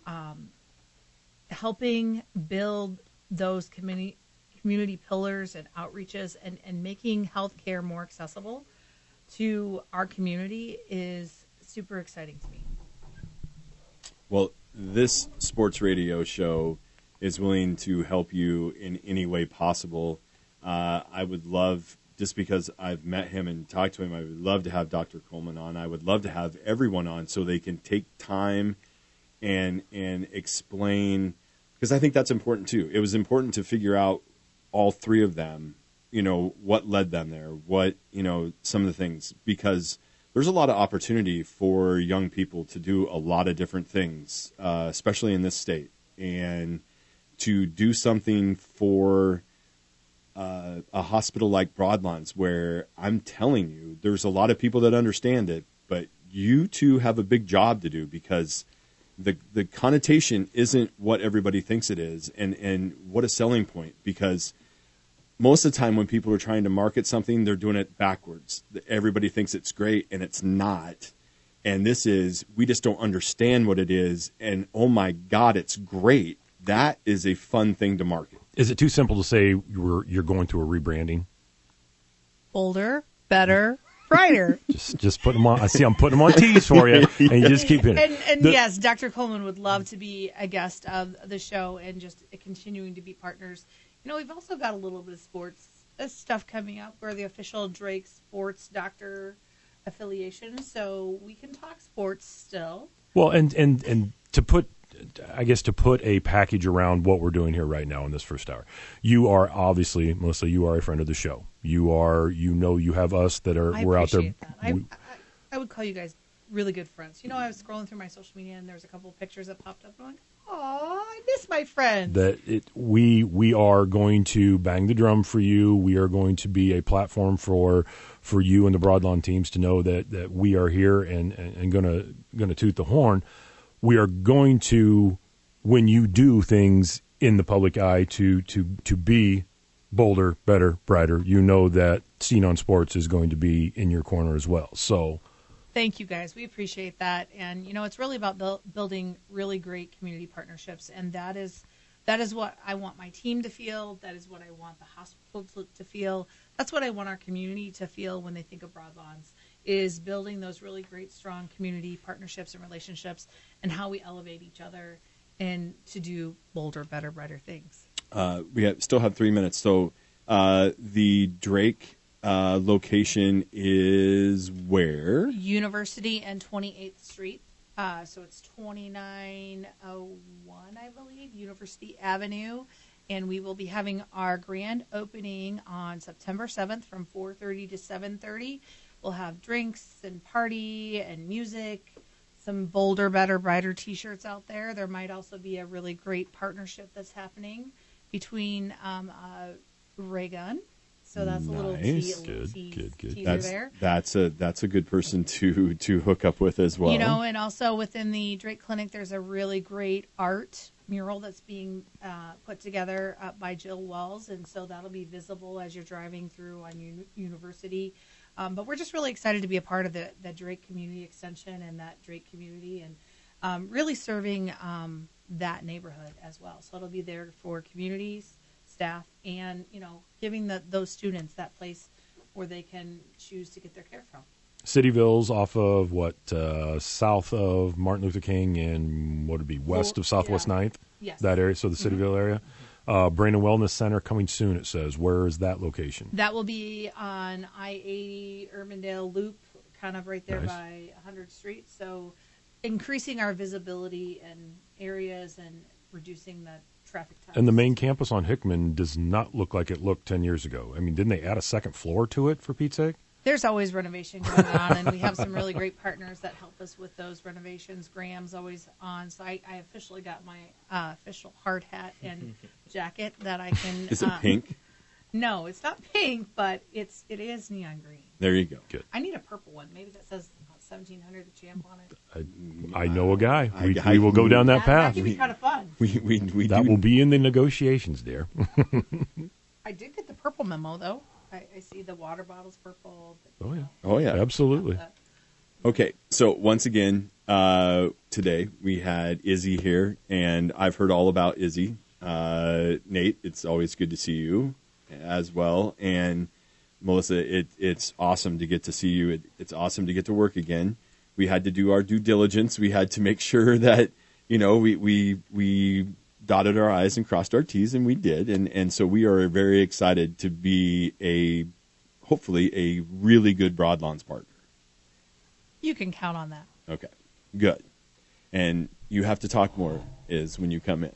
helping build those community pillars and outreaches and making healthcare more accessible to our community is super exciting to me. Well, this sports radio show is willing to help you in any way possible. I would love, just because I've met him and talked to him, I would love to have Dr. Coleman on. I would love to have everyone on so they can take time and explain, because I think that's important too. It was important to figure out all three of them, what led them there, some of the things, because there's a lot of opportunity for young people to do a lot of different things, especially in this state, and to do something for a hospital like Broadlawns, where I'm telling you, there's a lot of people that understand it, but you two have a big job to do, because the connotation isn't what everybody thinks it is, and what a selling point, because most of the time when people are trying to market something, they're doing it backwards. Everybody thinks it's great, and it's not. And this is, we just don't understand what it is, and oh my God, it's great. That is a fun thing to market. Is it too simple to say you're going through a rebranding? Bolder, Better, Brighter. Just put them on. I see I'm putting them on tees for you, and you just keep it. And yes, Dr. Coleman would love to be a guest of the show and just continuing to be partners. We've also got a little bit of sports stuff coming up. We're the official Drake Sports Doctor affiliation, so we can talk sports still. Well, and to put a package around what we're doing here right now in this first hour. You are obviously, Melissa, you are a friend of the show. You have us that we're out there. That. I would call you guys really good friends. I was scrolling through my social media and there was a couple of pictures that popped up. And I'm like, oh, I miss my friends. We are going to bang the drum for you. We are going to be a platform for you and the Broadlawn teams to know that we are here and gonna toot the horn. We are going to, when you do things in the public eye, to be bolder, better, brighter. That Scene on Sports is going to be in your corner as well. So. Thank you, guys. We appreciate that. And, it's really about building really great community partnerships. And that is what I want my team to feel. That is what I want the hospital to feel. That's what I want our community to feel when they think of Broadlawns, is building those really great, strong community partnerships and relationships and how we elevate each other and to do bolder, better, brighter things. We still have 3 minutes. So the Drake location is where? University and 28th Street. So it's 2901, I believe, University Avenue. And we will be having our grand opening on September 7th from 4:30 to 7:30. We'll have drinks and party and music, some bolder, better, brighter T-shirts out there. There might also be a really great partnership that's happening between Ray Gun. So that's a little teaser there. That's a good person to hook up with as well. And also within the Drake Clinic, there's a really great art mural that's being put together by Jill Wells, and so that'll be visible as you're driving through on University. But we're just really excited to be a part of the Drake Community Extension and that Drake community, and really serving that neighborhood as well. So it'll be there for communities, staff, and giving those students that place where they can choose to get their care from. Cityville's off of south of Martin Luther King and what would be west of Southwest 9th? Yes. That area, so the Cityville area. Brandon Wellness Center coming soon, it says. Where is that location? That will be on I-80 Urbandale Loop, kind of right there by 100th Street. So increasing our visibility in areas and reducing the traffic time. And the main campus on Hickman does not look like it looked 10 years ago. I mean, didn't they add a second floor to it, for Pete's sake? There's always renovation going on, and we have some really great partners that help us with those renovations. Graham's always on site. I officially got my official hard hat and jacket that I can. Is it pink? No, it's not pink, but it is neon green. There you go. Good. I need a purple one. Maybe that says 1700 the champ on it. I know a guy. We will go down that path. That could be kind of fun. That will be in the negotiations, dear. I did get the purple memo, though. I see the water bottles purple. Oh, yeah. Absolutely. Okay, so once again, today we had Izzy here, and I've heard all about Izzy. Nate, it's always good to see you as well. And Melissa, it's awesome to get to see you. It's awesome to get to work again. We had to do our due diligence. We had to make sure that, we dotted our I's and crossed our T's, and we did. And so we are very excited to be hopefully a really good Broadlawns partner. You can count on that. Okay, good. And you have to talk more when you come in.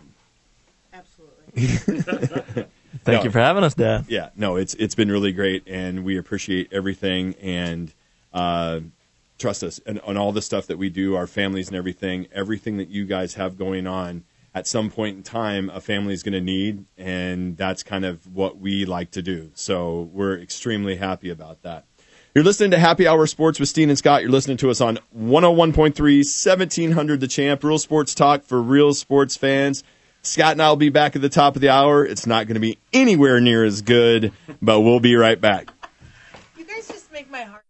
Absolutely. Thank you for having us, Dad. Yeah, no, it's been really great, and we appreciate everything, and trust us, and on all the stuff that we do, our families and everything that you guys have going on, at some point in time, a family is going to need, and that's kind of what we like to do. So we're extremely happy about that. You're listening to Happy Hour Sports with Steen and Scott. You're listening to us on 101.3, 1700 The Champ, real sports talk for real sports fans. Scott and I will be back at the top of the hour. It's not going to be anywhere near as good, but we'll be right back. You guys just make my heart.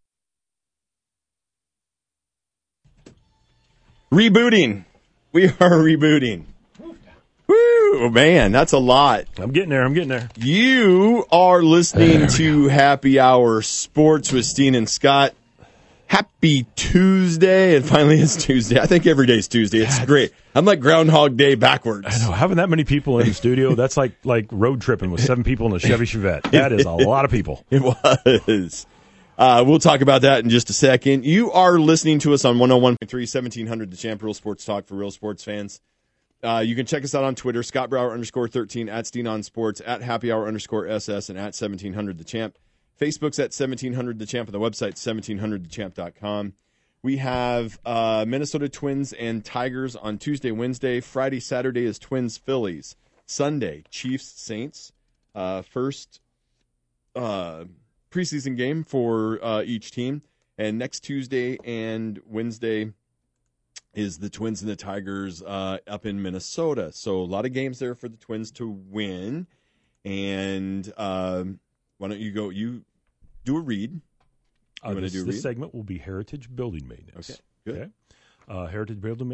Rebooting. We are rebooting. Woo, man, that's a lot. I'm getting there. You are listening to Happy Hour Sports with Steen and Scott. Happy Tuesday. And finally, it's Tuesday. I think every day's Tuesday. It's great. I'm like Groundhog Day backwards. I know. Having that many people in the studio, that's like road tripping with 7 people in a Chevy Chevette. That is a lot of people. It was. We'll talk about that in just a second. You are listening to us on 101.3, 1700 The Champ, Real Sports Talk for real sports fans. You can check us out on Twitter, ScottBrower_13, at Steen Sports, at HappyHour_SS, and at 1700 The Champ. Facebook's at 1700 The Champ, and the website 1700thechamp.com. We have Minnesota Twins and Tigers on Tuesday, Wednesday. Friday, Saturday is Twins, Phillies. Sunday, Chiefs, Saints. First preseason game for each team. And next Tuesday and Wednesday is the Twins and the Tigers up in Minnesota. So a lot of games there for the Twins to win. And why don't you do a read? This segment will be Heritage Building Maintenance. Okay, good. Okay? Heritage Building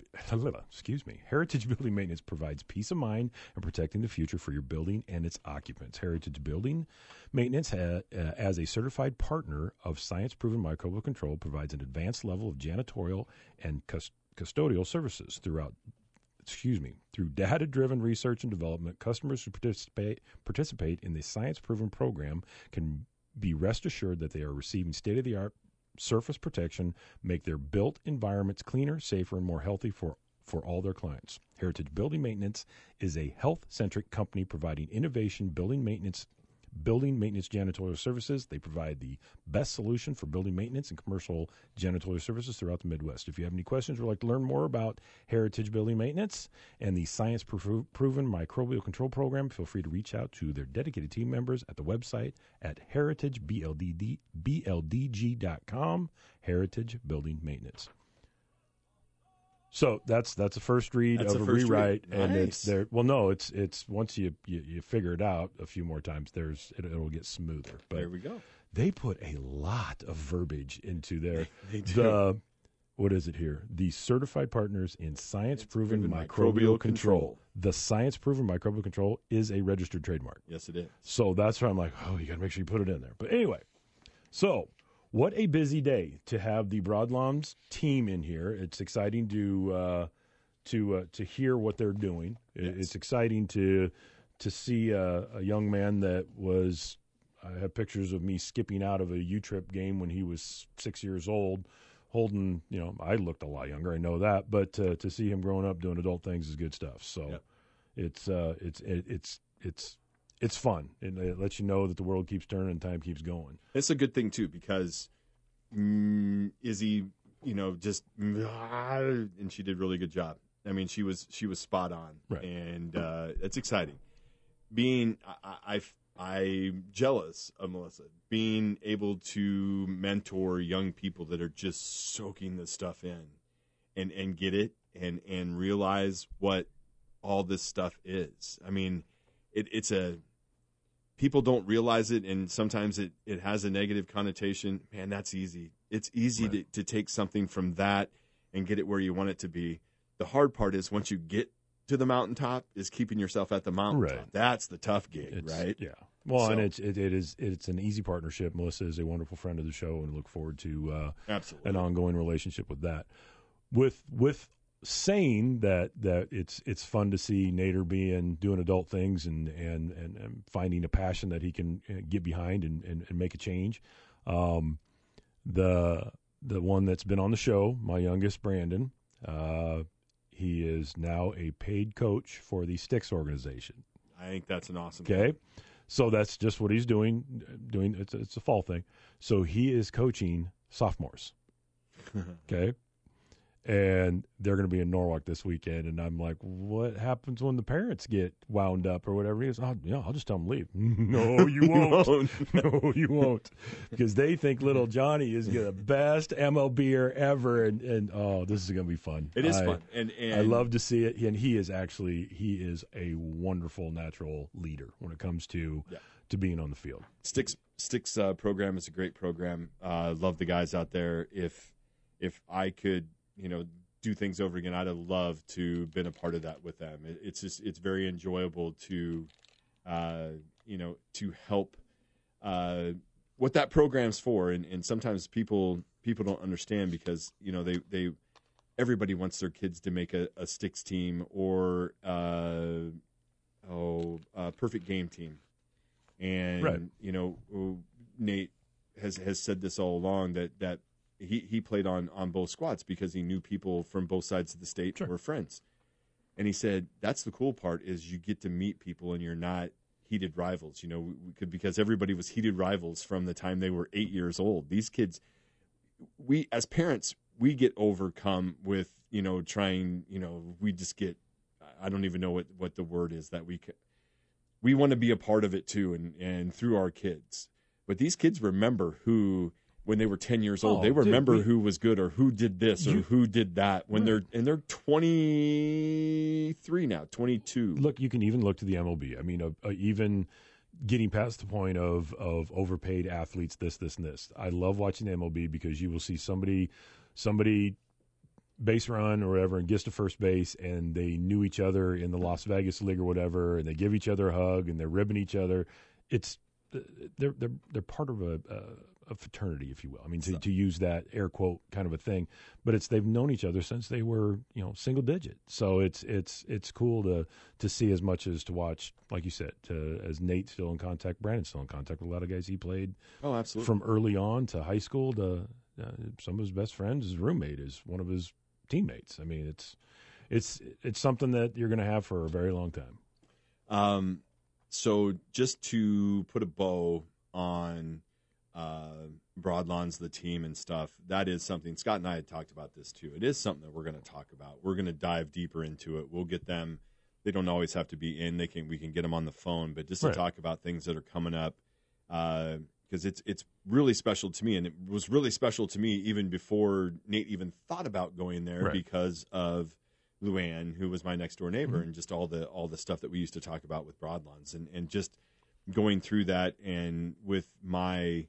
Maintenance provides peace of mind and protecting the future for your building and its occupants. Heritage Building Maintenance, as a certified partner of science-proven microbial control, provides an advanced level of janitorial and custodial services through data-driven research and development. Customers who participate in the science-proven program can be rest assured that they are receiving state-of-the-art surface protection, make their built environments cleaner, safer, and more healthy for all their clients. Heritage Building Maintenance is a health-centric company providing innovation building maintenance janitorial services. They provide the best solution for building maintenance and commercial janitorial services throughout the Midwest. If you have any questions or would like to learn more about Heritage Building Maintenance and the science-proven microbial control program, feel free to reach out to their dedicated team members at the website at heritagebldg.com, Heritage Building Maintenance. So that's the first read of a rewrite, and nice. It's there. Well, no, it's once you figure it out a few more times, it'll get smoother. But there we go. They put a lot of verbiage into there. They do. What is it here? The certified partners in science-proven microbial control. The science-proven microbial control is a registered trademark. Yes, it is. So that's why I'm like, you got to make sure you put it in there. But anyway, so. What a busy day to have the Broadlawns team in here. It's exciting to hear what they're doing. Yes. It's exciting to see a young man that was. I have pictures of me skipping out of a U-Trip game when he was 6 years old, holding. I looked a lot younger. I know that, but to see him growing up doing adult things is good stuff. So, it's fun. It lets you know that the world keeps turning and time keeps going. It's a good thing, too, because Izzy, just and she did a really good job. I mean, she was spot on. Right. And it's exciting. I'm jealous of Melissa, being able to mentor young people that are just soaking this stuff in and get it and realize what all this stuff is. I mean, people don't realize it, and sometimes it has a negative connotation. Man, that's easy. It's easy to take something from that and get it where you want it to be. The hard part is once you get to the mountaintop is keeping yourself at the mountaintop. Right. That's the tough gig, right? Yeah. Well, and it's an easy partnership. Melissa is a wonderful friend of the show, and look forward to absolutely an ongoing relationship with that. With saying that it's fun to see Nader doing adult things and finding a passion that he can get behind and make a change. The one that's been on the show, my youngest, Brandon, he is now a paid coach for the Sticks organization. I think that's an awesome thing. Okay. So that's just what he's doing. It's a fall thing. So he is coaching sophomores. Okay. And they're going to be in Norwalk this weekend. And I'm like, what happens when the parents get wound up or whatever it is? I'll just tell them to leave. No, you won't. No, you won't. Because they think little Johnny is the best MLBer ever. And this is going to be fun. It is fun. And I love to see it. And he is a wonderful natural leader when it comes to being on the field. Sticks program is a great program. Love the guys out there. If I could, do things over again, I'd have loved to been a part of that with them. It's very enjoyable to, to help what that program's for. And sometimes people people don't understand because they everybody wants their kids to make a sticks team or a perfect game team, and right. Nate has said this all along that he played on both squads because he knew people from both sides of the state were friends. And he said, that's the cool part is you get to meet people and you're not heated rivals, because everybody was heated rivals from the time they were 8 years old. These kids, we as parents, we get overcome with, trying, we just get, I don't even know what the word is that we want to be a part of it too. And through our kids, but these kids remember who, when they were 10 years old, they remember who was good or who did this or who did that when they're 23 now, 22. Look, you can even look to the MLB. I mean, even getting past the point of overpaid athletes, this, and this. I love watching the MLB because you will see somebody base run or whatever and gets to first base and they knew each other in the Las Vegas League or whatever, and they give each other a hug and they're ribbing each other. They're part of a fraternity, if you will. I mean, to use that air quote kind of a thing, but they've known each other since they were single digit. So it's cool to see as much as to watch, like you said, as Nate's still in contact, Brandon's still in contact with a lot of guys he played. Oh, absolutely. From early on to high school to some of his best friends. His roommate is one of his teammates. I mean, it's something that you're going to have for a very long time. So just to put a bow on Broadlawns, the team and stuff, that is something Scott and I had talked about this too. It is something that we're going to talk about. We're going to dive deeper into it. We'll get them. They don't always have to be in. We can get them on the phone, but just to talk about things that are coming up, because it's really special to me, and it was really special to me even before Nate even thought about going there because of Luann, who was my next door neighbor, and just all the stuff that we used to talk about with Broadlawns, and just going through that. And with my,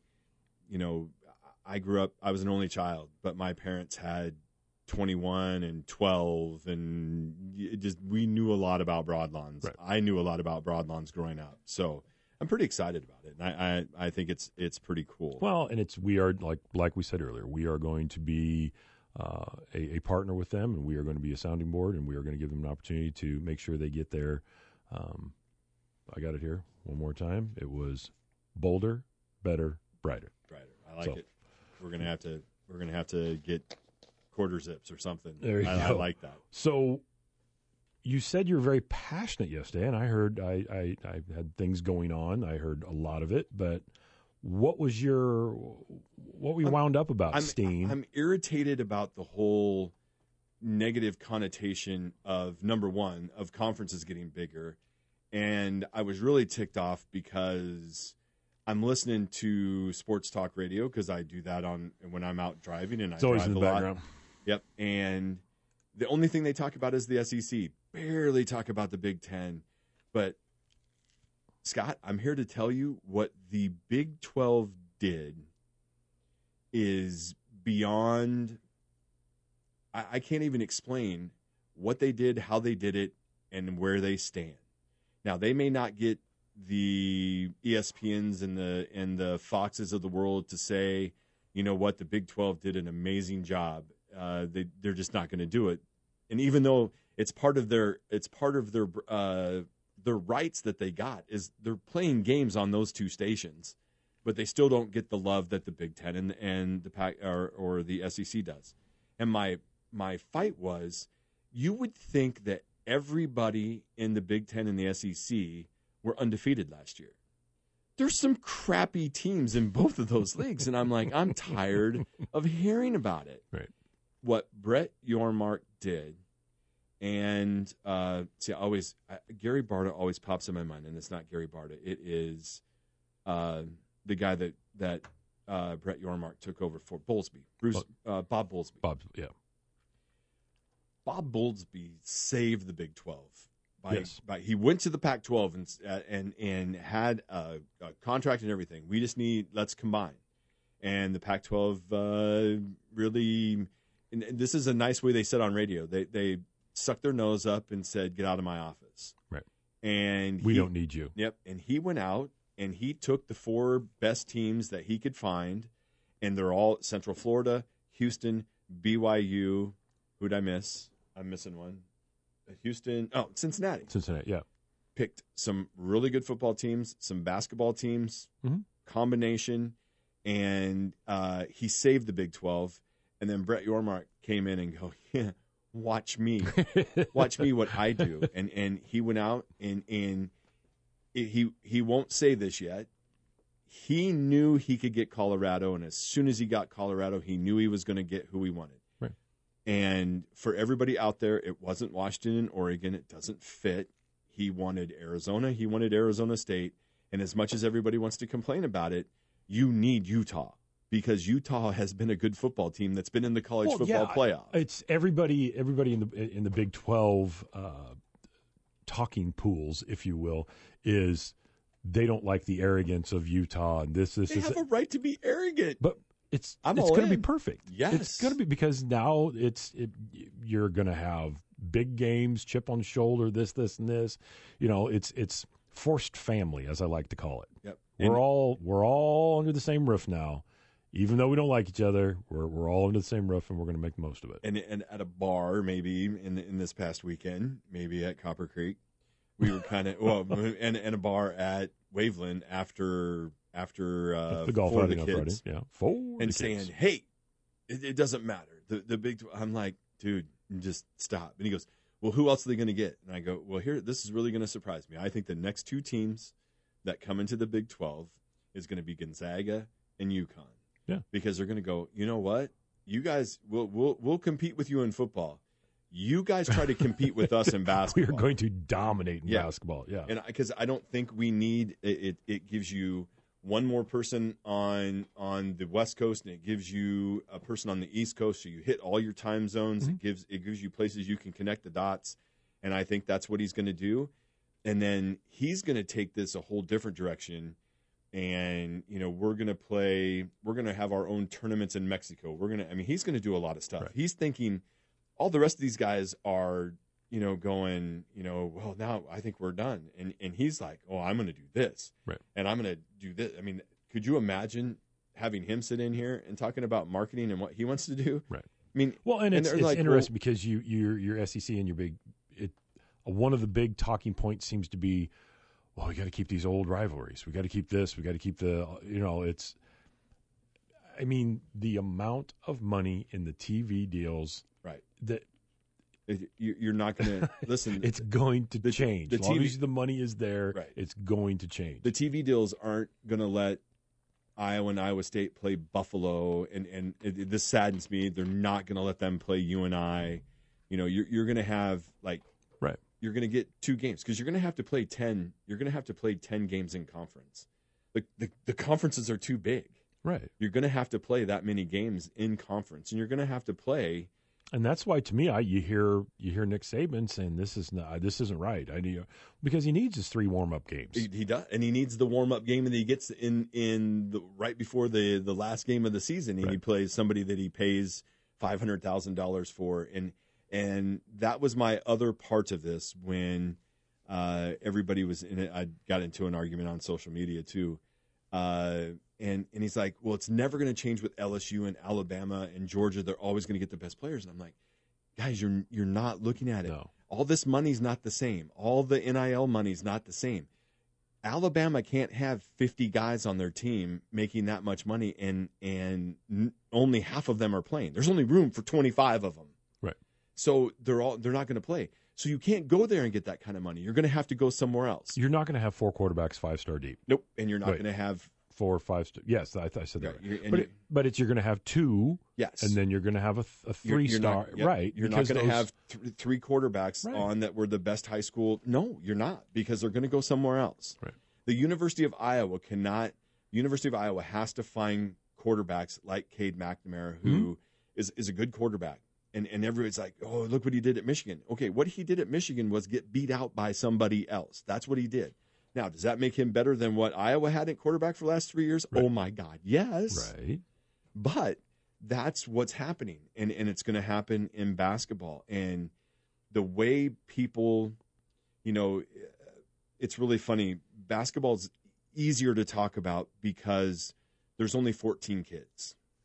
I grew up, I was an only child, but my parents had 21 and 12, and we knew a lot about Broadlawns. Right. I knew a lot about Broadlawns growing up, so I'm pretty excited about it, and I think it's pretty cool. Well, and we are like we said earlier, we are going to be a partner with them, and we are going to be a sounding board, and we are going to give them an opportunity to make sure they get there. I got it here one more time. It was bolder, better, brighter. I like it. We're gonna have to get quarter zips or something. There you go. I like that. So you said you're very passionate yesterday, and I heard I had things going on. I heard a lot of it, but what we wound up about, Steen? I'm irritated about the whole negative connotation of, number one, of conferences getting bigger. And I was really ticked off because I'm listening to sports talk radio because I do that when I'm out driving, and it's always in the background. Yep. And the only thing they talk about is the SEC. Barely talk about the Big Ten. But Scott, I'm here to tell you what the Big 12 did is beyond. I can't even explain what they did, how they did it, and where they stand. Now, they may not get the ESPNs and the Foxes of the world to say, you know what, the Big 12 did an amazing job. They're just not going to do it. And even though it's part of their rights that they got, is they're playing games on those two stations, but they still don't get the love that the Big Ten and the Pac or the SEC does. And my fight was, you would think that everybody in the Big Ten and the SEC were undefeated last year. There's some crappy teams in both of those leagues, and I'm like, I'm tired of hearing about it. Right. What Brett Yormark did, and Gary Barta always pops in my mind, and it's not Gary Barta. It is the guy that Brett Yormark took over for Bowlesby, Bob Bowlesby. Bob Bowlesby saved the Big 12. He went to the Pac-12 and had a contract and everything. Let's combine. And the Pac-12 really, and this is a nice way they said on radio. They sucked their nose up and said, "Get out of my office." Right. And we don't need you. Yep. And he went out and he took the four best teams that he could find, and they're all Central Florida, Houston, BYU. Who'd I miss? I'm missing one. Houston. Oh, Cincinnati. Cincinnati, yeah. Picked some really good football teams, some basketball teams, combination, and he saved the Big 12. And then Brett Yormark came in and go, yeah, watch me what I do. And he went out and he won't say this yet. He knew he could get Colorado, and as soon as he got Colorado, he knew he was going to get who he wanted. Right. And for everybody out there, it wasn't Washington and Oregon. It doesn't fit. He wanted Arizona. He wanted Arizona State. And as much as everybody wants to complain about it, you need Utah, because Utah has been a good football team that's been in the college football playoff. It's everybody in the Big 12 talking pools, if you will, is they don't like the arrogance of Utah and this. They have a right to be arrogant. But it's going to be perfect. Yes. It's going to be, because now you're going to have big games, chip on the shoulder, this, and this. It's forced family, as I like to call it. Yep. We're all under the same roof now. Even though we don't like each other, we're all under the same roof, and we're going to make the most of it. And at a bar, maybe in this past weekend, maybe at Copper Creek, we were kind of and a bar at Waveland after the golf for outing the on kids, Friday, yeah, and saying, "Hey, it doesn't matter." The big. I'm like, dude, just stop. And he goes, "Well, who else are they going to get?" And I go, "Well, this is really going to surprise me. I think the next two teams that come into the Big 12 is going to be Gonzaga and UConn." Yeah, because they're going to go, you know what? You guys, we'll compete with you in football. You guys try to compete with us in basketball. We are going to dominate in basketball. Yeah, and because I don't think we need it. It gives you one more person on the West Coast, and it gives you a person on the East Coast. So you hit all your time zones. It gives you places you can connect the dots, and I think that's what he's going to do. And then he's going to take this a whole different direction. And we're going to have our own tournaments in Mexico. He's going to do a lot of stuff. Right. He's thinking all the rest of these guys are, going, well, now I think we're done. And he's like, oh, I'm going to do this. Right. And I'm going to do this. I mean, could you imagine having him sit in here and talking about marketing and what he wants to do? Right. I mean, well, and it's like, interesting because your SEC and your one of the big talking points seems to be, well, we got to keep these old rivalries. We got to keep this. We got to keep the, the amount of money in the TV deals. Right. That you're not going to listen. It's going to change. As long as the money is there, right. It's going to change. The TV deals aren't going to let Iowa and Iowa State play Buffalo, and this saddens me. They're not going to let them play UNI. You're going to have right. You're going to get 2 games because you're going to have to play 10. You're going to have to play 10 games in conference. The conferences are too big. Right. You're going to have to play that many games in conference, and you're going to have to play. And that's why, to me, you hear Nick Saban saying this isn't right. Because he needs his 3 warm-up games. He does, and he needs the warm-up game, and he gets in the right before the last game of the season, and he plays somebody that he pays $500,000 for, and that was my other part of this when everybody was in it. I got into an argument on social media too. And he's like, well, it's never going to change with LSU and Alabama and Georgia. They're always going to get the best players. And I'm like, guys, you're not looking at it. No. All this money's not the same. All the NIL money's not the same. Alabama can't have 50 guys on their team making that much money, and only half of them are playing. There's only room for 25 of them. Right. So they're not going to play. So you can't go there and get that kind of money. You're going to have to go somewhere else. You're not going to have 4 quarterbacks 5-star deep. Nope. And you're not going to have 4 or 5 star. Yes, I said that. Yeah, right. But you're going to have 2. Yes. And then you're going to have a 3-star. Right. You're not going to have 3 quarterbacks on that were the best high school. No, you're not, because they're going to go somewhere else. Right. The University of Iowa has to find quarterbacks like Cade McNamara, who is a good quarterback. And everybody's like, oh, look what he did at Michigan. Okay, what he did at Michigan was get beat out by somebody else. That's what he did. Now, does that make him better than what Iowa had at quarterback for the last 3 years? Right. Oh, my God, yes. Right. But that's what's happening, and it's going to happen in basketball. And the way people, it's really funny. Basketball's easier to talk about because there's only 14 kids.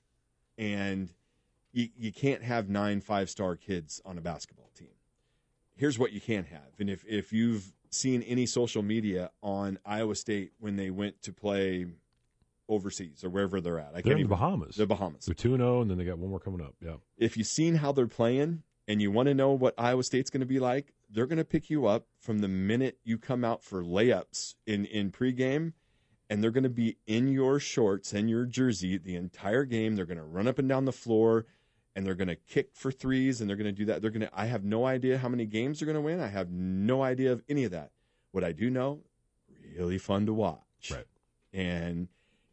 And you can't have 9 5-star kids on a basketball team. Here's what you can have. And if you've seen any social media on Iowa State when they went to play overseas or wherever they're at. They're in the Bahamas. The Bahamas. They're 2-0, and then they got one more coming up. Yeah. If you've seen how they're playing and you want to know what Iowa State's going to be like, they're going to pick you up from the minute you come out for layups in pregame, and they're going to be in your shorts and your jersey the entire game. They're going to run up and down the floor, and they're going to kick for threes, and they're going to do that. I have no idea how many games they're going to win. I have no idea of any of that. What I do know, really fun to watch. Right. And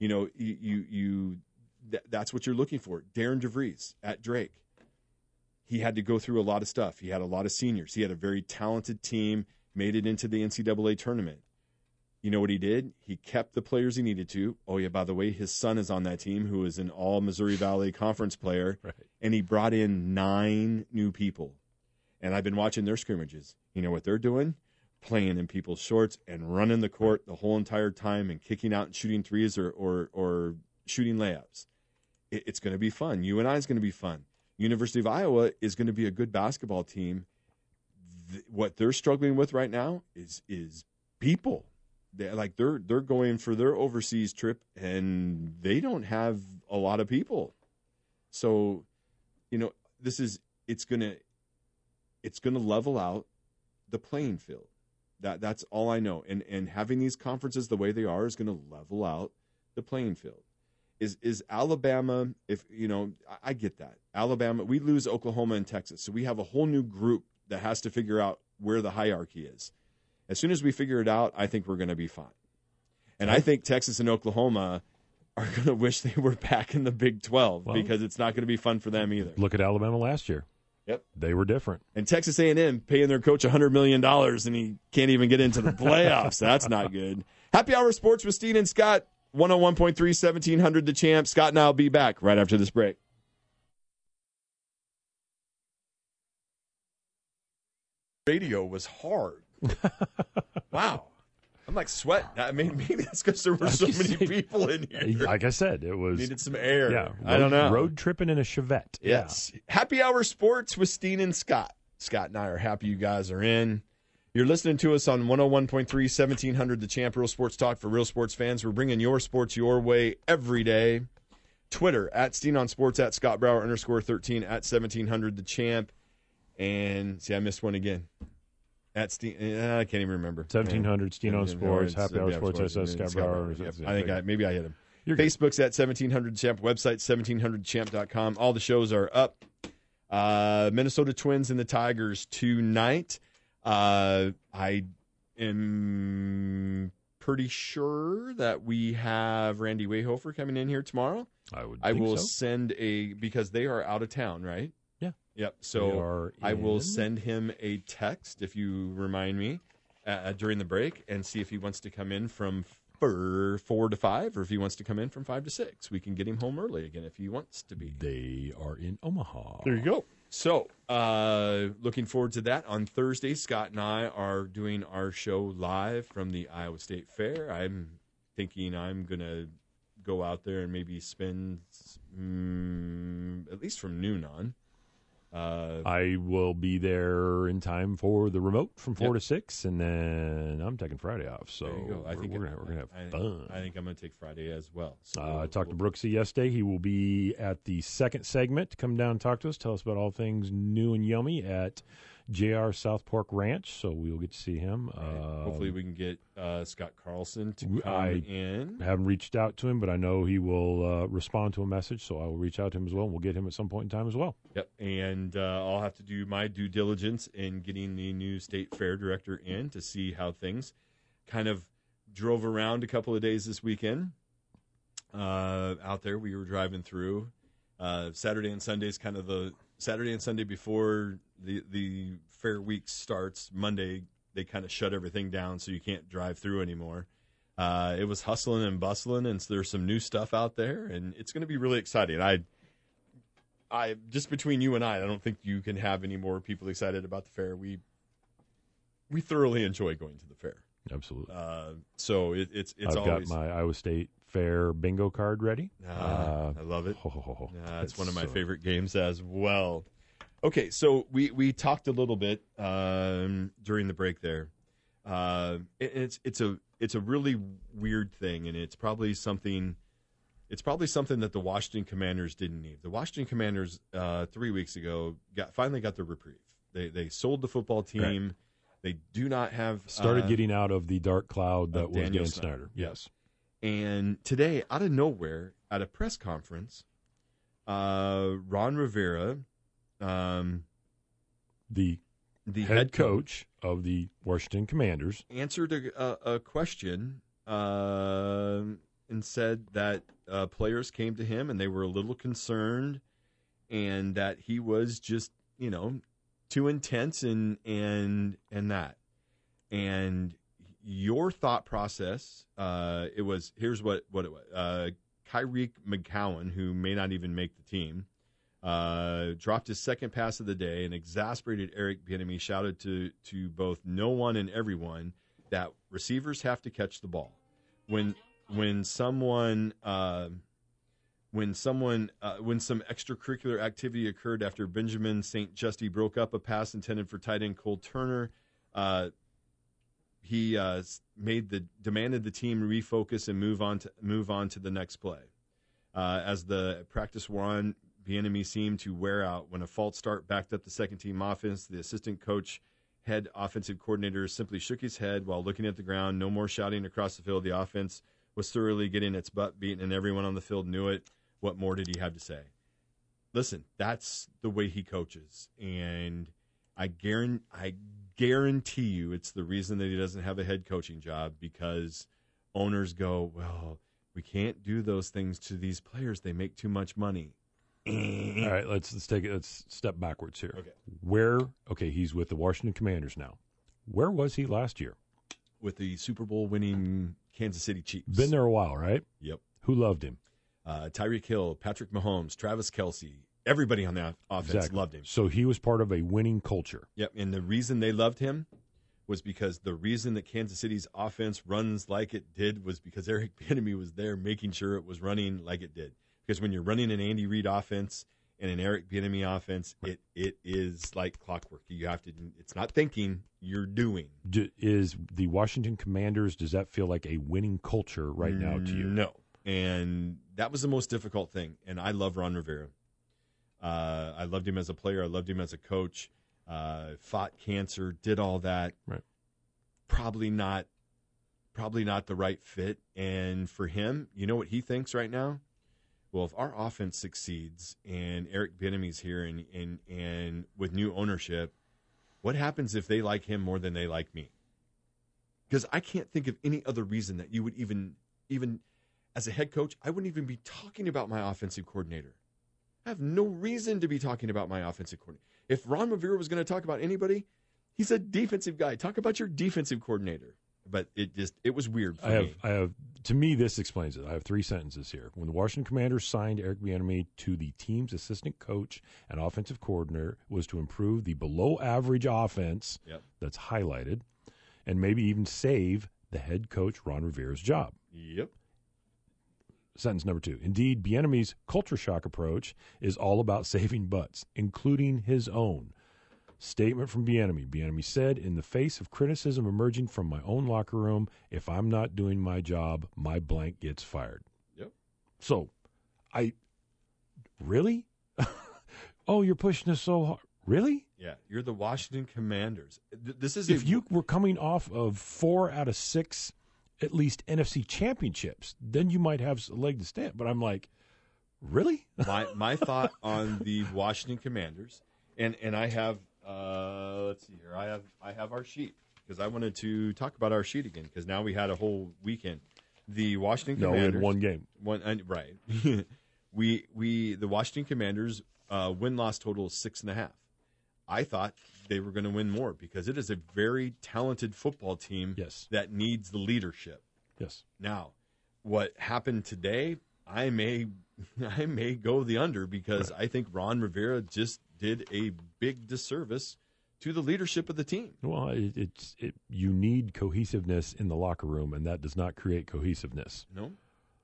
that's what you're looking for. Darren DeVries at Drake. He had to go through a lot of stuff. He had a lot of seniors. He had a very talented team, made it into the NCAA tournament. You know what he did? He kept the players he needed to. Oh, yeah, by the way, his son is on that team, who is an all-Missouri Valley Conference player. Right. And he brought in 9 new people. And I've been watching their scrimmages. You know what they're doing? Playing in people's shorts and running the court the whole entire time and kicking out and shooting threes or shooting layups. It's going to be fun. UNI is going to be fun. University of Iowa is going to be a good basketball team. What they're struggling with right now is people. They're going for their overseas trip and they don't have a lot of people. So, it's going to level out the playing field. That's all I know. And having these conferences the way they are is going to level out the playing field. Is Alabama, I get that. Alabama, we lose Oklahoma and Texas. So we have a whole new group that has to figure out where the hierarchy is. As soon as we figure it out, I think we're going to be fine. And I think Texas and Oklahoma are going to wish they were back in the Big 12 because it's not going to be fun for them either. Look at Alabama last year. Yep. They were different. And Texas A&M paying their coach $100 million, and he can't even get into the playoffs. That's not good. Happy Hour Sports with Steen and Scott, 101.3, 1700 The Champ. Scott and I will be back right after this break. Radio was hard. Wow. I'm like sweating. I mean, maybe that's because there were so many people in here. Like I said, it was needed some air. Yeah, I don't know. Road tripping in a Chevette. Yes. Yeah. Happy Hour Sports with Steen and Scott. Scott and I are happy you guys are in. You're listening to us on 101.3, 1700 The Champ, Real Sports Talk for real sports fans. We're bringing your sports your way every day. Twitter, at Steen on Sports, at Scott Brower _13, at 1700 The Champ. And, see, I missed one again. At Steen, I can't even remember. 1700 Steen on Sports, Happy Hour Sports, SS, Scott Brower. Yep. I think maybe I hit him. Facebook's at 1700 Champ, website 1700champ.com. All the shows are up. Minnesota Twins and the Tigers tonight. I am pretty sure that we have Randy Wayhofer coming in here tomorrow. I will send because they are out of town, right? Yeah. Yep. So I will send him a text if you remind me during the break and see if he wants to come in from 4 to 5 or if he wants to come in from 5 to 6. We can get him home early again if he wants to be. They are in Omaha. There you go. So, looking forward to that. On Thursday, Scott and I are doing our show live from the Iowa State Fair. I'm thinking I'm going to go out there and maybe spend at least from noon on. I will be there in time for the remote from 4 to 6, and then I'm taking Friday off. So there you go. I think we're gonna have fun. I think I'm going to take Friday as well. So I talked to Brooksy yesterday. He will be at the second segment to come down and talk to us, tell us about all things new and yummy at JR South Fork Ranch. So we'll get to see him. Right. Hopefully we can get Scott Carlson to come in. I haven't reached out to him, but I know he will respond to a message, so I will reach out to him as well, and we'll get him at some point in time as well. Yep, and I'll have to do my due diligence in getting the new state fair director in to see how things kind of drove around a couple of days this weekend. Out there, we were driving through. Saturday and Sunday is kind of the Saturday and Sunday before the fair week starts. Monday, they kind of shut everything down so you can't drive through anymore. It was hustling and bustling, and so there's some new stuff out there, and it's going to be really exciting. I just between you and I don't think you can have any more people excited about the fair. We thoroughly enjoy going to the fair. Absolutely. So it's I've always got my Iowa State Fair bingo card ready. I love it. It's one of my so- favorite games as well. Okay, so we talked a little bit during the break there. It's a really weird thing, and it's probably something that the Washington Commanders didn't need. The Washington Commanders 3 weeks ago finally got their reprieve. They sold the football team. Right. They do not have Started getting out of the dark cloud that was Daniel Dan Snyder. Snyder. Yes. And today, out of nowhere, at a press conference, Ron Rivera, The the head coach of the Washington Commanders, answered a question and said that players came to him and they were a little concerned, and that he was just too intense and that. And your thought process, here's what it was. Kyrie McCowan, who may not even make the team, dropped his second pass of the day and exasperated Eric Bieniemy, shouted to both no one and everyone that receivers have to catch the ball. When some extracurricular activity occurred after Benjamin St. Justy broke up a pass intended for tight end Cole Turner, he demanded the team refocus and move on to the next play. As the practice wore on, Bieniemy seemed to wear out. When a false start backed up the second team offense, the assistant coach, head offensive coordinator, simply shook his head while looking at the ground. No more shouting across the field. The offense was thoroughly getting its butt beaten, and everyone on the field knew it. What more did he have to say? Listen, that's the way he coaches, and I guarantee you it's the reason that he doesn't have a head coaching job, because owners go, well, we can't do those things to these players. They make too much money. All right, let's step backwards here. Okay. He's with the Washington Commanders now. Where was he last year? With the Super Bowl winning Kansas City Chiefs. Been there a while, right? Yep. Who loved him? Tyreek Hill, Patrick Mahomes, Travis Kelce, everybody on the offense loved him. So he was part of a winning culture. Yep, and the reason they loved him was because the reason that Kansas City's offense runs like it did was because Eric Bieniemy was there making sure it was running like it did. Because when you're running an Andy Reid offense and an Eric Bieniemy offense, it is like clockwork. You have to. It's not thinking, you're doing. Is the Washington Commanders, does that feel like a winning culture right now to you? No. And that was the most difficult thing. And I love Ron Rivera. I loved him as a player. I loved him as a coach. Fought cancer, did all that. Right. Probably not the right fit. And for him, you know what he thinks right now? Well, if our offense succeeds and Eric Bieniemy's here and with new ownership, what happens if they like him more than they like me? Because I can't think of any other reason that you would even as a head coach, I wouldn't even be talking about my offensive coordinator. I have no reason to be talking about my offensive coordinator. If Ron Rivera was going to talk about anybody, he's a defensive guy. Talk about your defensive coordinator. But it was weird for me. To me, this explains it. I have 3 sentences here. When the Washington Commanders signed Eric Bieniemy to the team's assistant coach and offensive coordinator, was to improve the below-average offense that's highlighted, and maybe even save the head coach Ron Rivera's job. Yep. Sentence number 2. Indeed, Bieniemy's culture shock approach is all about saving butts, including his own. Statement from Bieniemy. Bieniemy said, in the face of criticism emerging from my own locker room, if I'm not doing my job, my blank gets fired. Yep. So, really? Oh, you're pushing us so hard. Really? Yeah, you're the Washington Commanders. This is if you were coming off of 4 out of 6, at least NFC championships, then you might have a leg to stand. But I'm like, really? my thought on the Washington Commanders, and I have let's see here, I have our sheet because I wanted to talk about our sheet again because now we had a whole weekend. The Washington Commanders, we had one game, right? The Washington Commanders win-loss total is 6.5. I thought they were going to win more because it is a very talented football team that needs the leadership. Yes. Now, what happened today, I may go the under because I think Ron Rivera just did a big disservice to the leadership of the team. Well, you need cohesiveness in the locker room, and that does not create cohesiveness. No.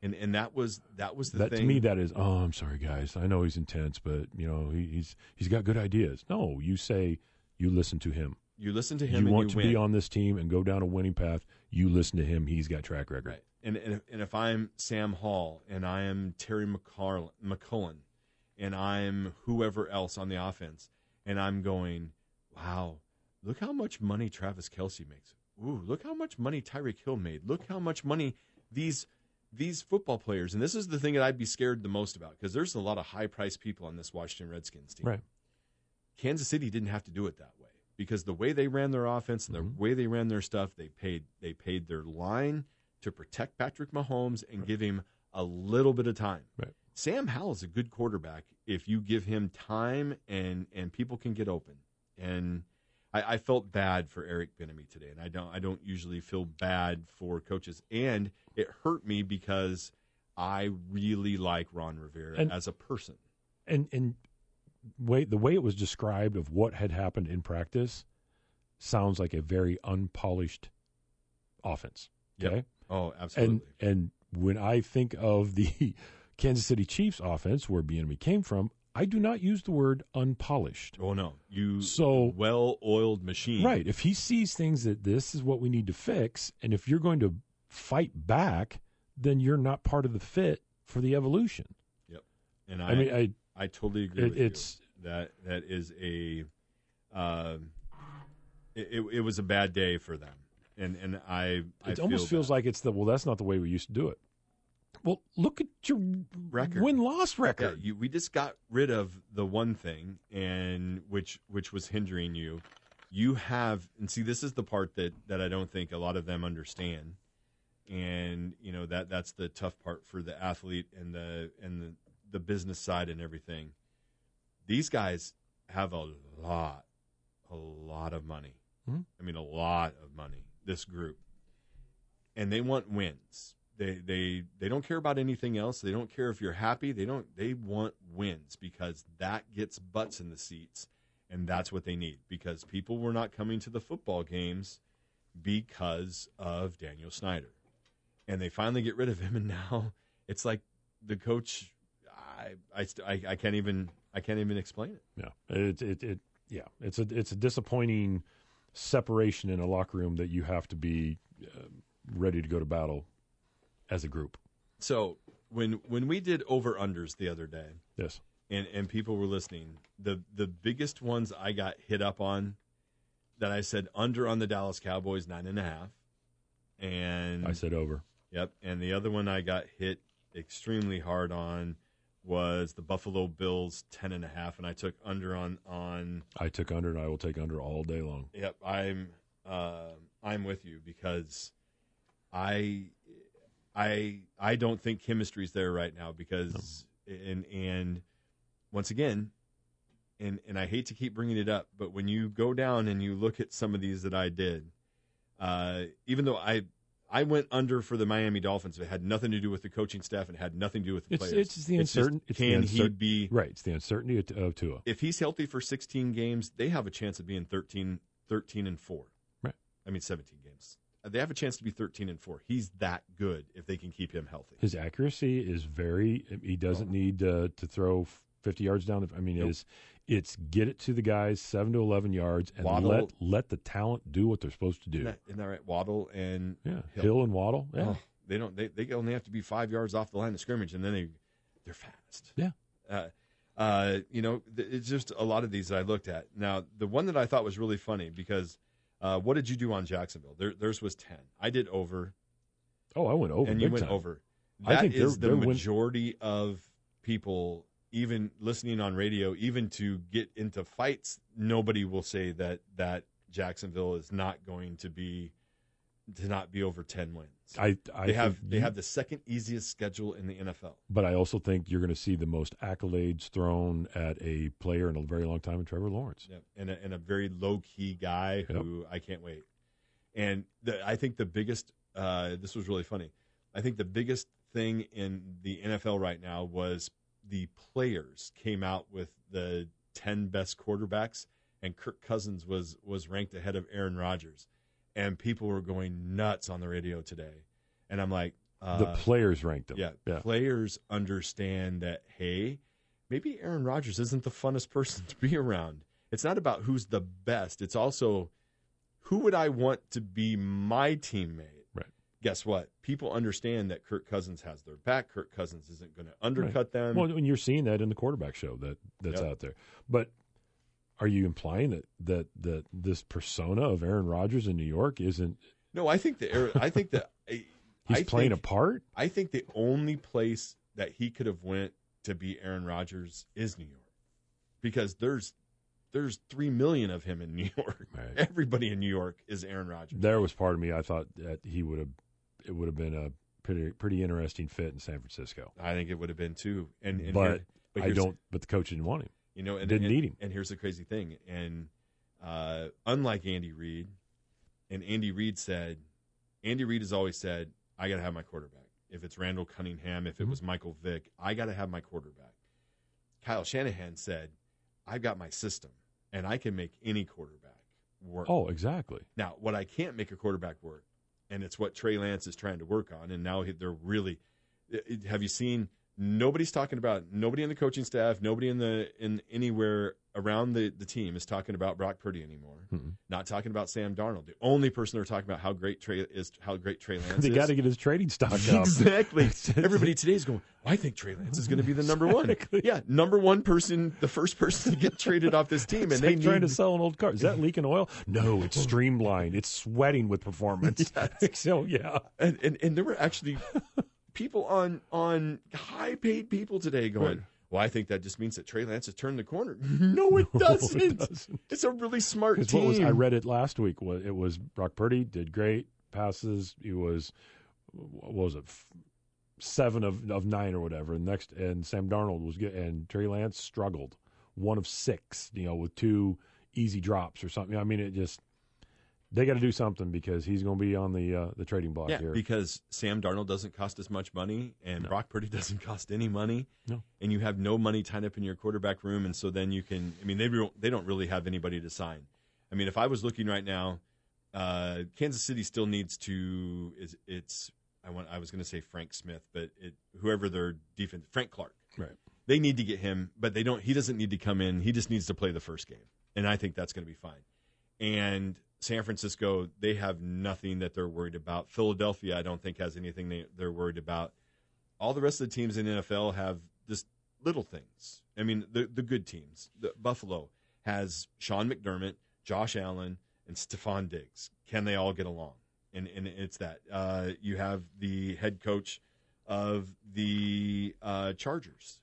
And that was the That thing. to me, that is. Oh, I'm sorry, guys. I know he's intense, but he's got good ideas. No, you say you listen to him. You listen to him. You and want you to win. be on this team and go down a winning path. You listen to him. He's got track record. Right. And if I'm Sam Hall and I am Terry McCullen and I'm whoever else on the offense and I'm going, wow, look how much money Travis Kelce makes. Ooh, look how much money Tyreek Hill made. Look how much money these football players, and this is the thing that I'd be scared the most about because there's a lot of high-priced people on this Washington Redskins team. Right. Kansas City didn't have to do it that way because the way they ran their offense and the way they ran their stuff, they paid their line to protect Patrick Mahomes and give him a little bit of time. Right. Sam Howell is a good quarterback if you give him time and people can get open. And I felt bad for Eric Bieniemy today, and I don't usually feel bad for coaches. And it hurt me because I really like Ron Rivera as a person. And the way it was described of what had happened in practice sounds like a very unpolished offense. Okay. Yep. Oh, absolutely. And when I think of the Kansas City Chiefs offense, where Bieniemy came from, I do not use the word unpolished. Oh no, So well-oiled machine, right? If he sees things that this is what we need to fix, and if you're going to fight back, then you're not part of the fit for the evolution. Yep. And I totally agree with you. That is a it was a bad day for them, and I it almost feels like it's that's not the way we used to do it. Well, look at your record, win-loss record. Yeah, we just got rid of the one thing, and which was hindering you. You have, and see, this is the part that I don't think a lot of them understand, and that's the tough part for the athlete and the business side and everything. These guys have a lot of money. Mm-hmm. I mean, a lot of money. This group, and they want wins. They don't care about anything else. They don't care if you're happy. They want wins because that gets butts in the seats, and that's what they need because people were not coming to the football games because of Daniel Snyder. And they finally get rid of him, and now it's like the coach I can't even explain it. Yeah. It's a disappointing separation in a locker room that you have to be ready to go to battle as a group. So when we did over-unders the other day, yes, and people were listening, the biggest ones I got hit up on that I said under on the Dallas Cowboys 9.5, and I said over. Yep, and the other one I got hit extremely hard on was the Buffalo Bills 10.5, and I took under on. I took under, and I will take under all day long. Yep, I'm with you because I don't think chemistry's there right now because and once again, and I hate to keep bringing it up, but when you go down and you look at some of these that I did, even though I went under for the Miami Dolphins, it had nothing to do with the coaching staff and it had nothing to do with the players. It's the uncertainty. Can he be right? It's the uncertainty of Tua. If he's healthy for 16 games, they have a chance of being 13-4. Right. I mean 17 games. They have a chance to be 13-4. He's that good if they can keep him healthy. His accuracy is he doesn't need to throw 50 yards down. It's get it to the guys 7 to 11 yards and let the talent do what they're supposed to do. Isn't that right? Waddle and Hill and Waddle. Yeah. Oh, they only have to be 5 yards off the line of scrimmage and then they're fast. Yeah. It's just a lot of these that I looked at. Now, the one that I thought was really funny because what did you do on Jacksonville? Theirs was 10. I did over. Oh, I went over. And you went time. Over. I think is the majority of people, even listening on radio, even to get into fights, nobody will say that Jacksonville is not going to not be over 10 wins. They have the second easiest schedule in the NFL. But I also think you're going to see the most accolades thrown at a player in a very long time in Trevor Lawrence. Yep. And a very low-key guy who I can't wait. And I think the biggest this was really funny. I think the biggest thing in the NFL right now was the players came out with the 10 best quarterbacks, and Kirk Cousins was ranked ahead of Aaron Rodgers. And people were going nuts on the radio today. And I'm like, The players ranked him. Yeah, players understand that, hey, maybe Aaron Rodgers isn't the funnest person to be around. It's not about who's the best. It's also who would I want to be my teammate? Right. Guess what? People understand that Kirk Cousins has their back. Kirk Cousins isn't going to undercut them. Well, and you're seeing that in the quarterback show that's out there. But are you implying that this persona of Aaron Rodgers in New York isn't? No, I think that he's playing a part. I think the only place that he could have went to be Aaron Rodgers is New York, because there's 3 million of him in New York. Right. Everybody in New York is Aaron Rodgers. There was part of me I thought that it would have been a pretty interesting fit in San Francisco. I think it would have been too. But the coach didn't want him. Didn't need him. And here's the crazy thing. And unlike Andy Reid, and Andy Reid has always said, I got to have my quarterback. If it's Randall Cunningham, if it was Michael Vick, I got to have my quarterback. Kyle Shanahan said, I've got my system, and I can make any quarterback work. Oh, exactly. Now, what I can't make a quarterback work, and it's what Trey Lance is trying to work on, and now they're really – have you seen – nobody's talking about – nobody in the coaching staff, nobody in anywhere around the team is talking about Brock Purdy anymore. Mm-hmm. Not talking about Sam Darnold. The only person they're talking about how great Trey Lance is. They got to get his trading stock up. Exactly. Everybody today is going, I think Trey Lance is going to be the number one. Yeah, number one person, the first person to get traded off this team. And they trying to sell an old car. Is that leaking oil? No, it's streamlined. It's sweating with performance. Yes. So, yeah. And there were actually people on high-paid people today going, right. Well, I think that just means that Trey Lance has turned the corner. No, it doesn't. It doesn't. It's a really smart team. I read it last week. It was Brock Purdy did great passes. He was, what was it, 7 of 9 or whatever. And Sam Darnold was good, and Trey Lance struggled, 1 of 6. With 2 easy drops or something. I mean, it just. They got to do something because he's going to be on the trading block here. Because Sam Darnold doesn't cost as much money, and Brock Purdy doesn't cost any money. No. And you have no money tied up in your quarterback room, and so then you can. I mean, they don't really have anybody to sign. I mean, if I was looking right now, Kansas City still needs to. I was going to say Frank Smith, but whoever their defense, Frank Clark. Right. They need to get him, but they don't. He doesn't need to come in. He just needs to play the first game, and I think that's going to be fine. And San Francisco, they have nothing that they're worried about. Philadelphia, I don't think, has anything they're worried about. All the rest of the teams in the NFL have just little things. I mean, the good teams. Buffalo has Sean McDermott, Josh Allen, and Stephon Diggs. Can they all get along? And it's that. You have the head coach of the Chargers.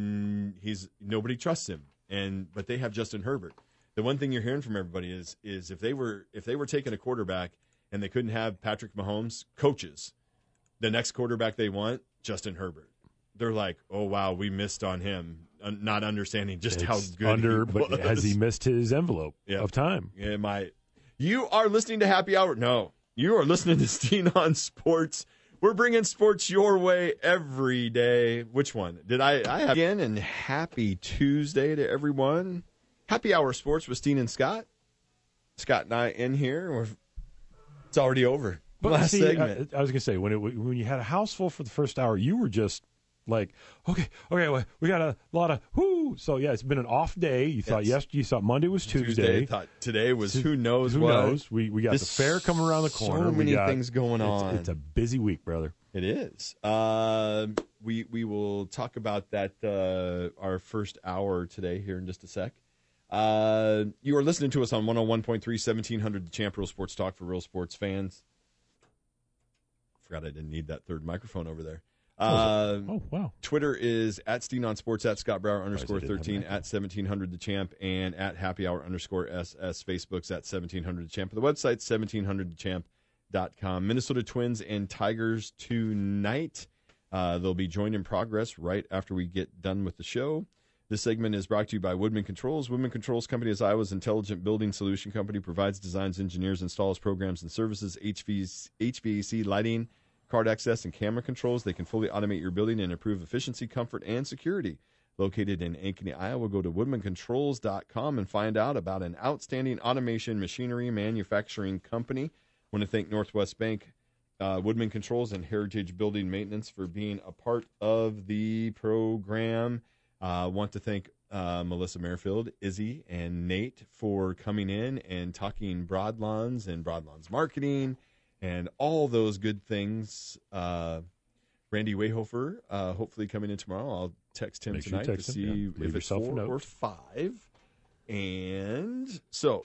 Nobody trusts him, but they have Justin Herbert. The one thing you're hearing from everybody is if they were taking a quarterback and they couldn't have Patrick Mahomes, coaches, the next quarterback they want, Justin Herbert. They're like, oh wow, we missed on him, not understanding just how good he was. But has he missed his envelope of time? You are listening to Happy Hour. No, you are listening to Steen on Sports. We're bringing sports your way every day. Which one did I have again? And happy Tuesday to everyone. Happy Hour Sports with Steen and Scott. Scott and I in here. It's already over. But last segment. I was going to say, when you had a house full for the first hour, you were just like, okay, we got a lot of whoo. So, yeah, it's been an off day. You thought Monday was Tuesday. Thought today was who knows who what. knows. We got the fair coming around the corner. So many things going on. It's a busy week, brother. It is. We will talk about that our first hour today here in just a sec. You are listening to us on 101.3 1700 The Champ, Real Sports Talk for real sports fans. Forgot I didn't need that third microphone over there. Oh, wow. Twitter is at Steen on Sports, at Scott Brower _13, at 1700 The Champ, and at Happy Hour _SS. Facebook's at 1700 The Champ. The website's 1700thechamp.com. Minnesota Twins and Tigers tonight. They'll be joined in progress right after we get done with the show. This segment is brought to you by Woodman Controls. Woodman Controls Company is Iowa's intelligent building solution company, provides designs, engineers, installs, programs, and services, HVAC, lighting, card access, and camera controls. They can fully automate your building and improve efficiency, comfort, and security. Located in Ankeny, Iowa, go to woodmancontrols.com and find out about an outstanding automation machinery manufacturing company. I want to thank Northwest Bank Woodman Controls and Heritage Building Maintenance for being a part of the program. Want to thank Melissa Merrifield, Izzy, and Nate for coming in and talking Broadlawns and Broadlawns marketing and all those good things. Randy Wayhofer, hopefully coming in tomorrow. I'll text him tonight to see if it's 4 or 5. And so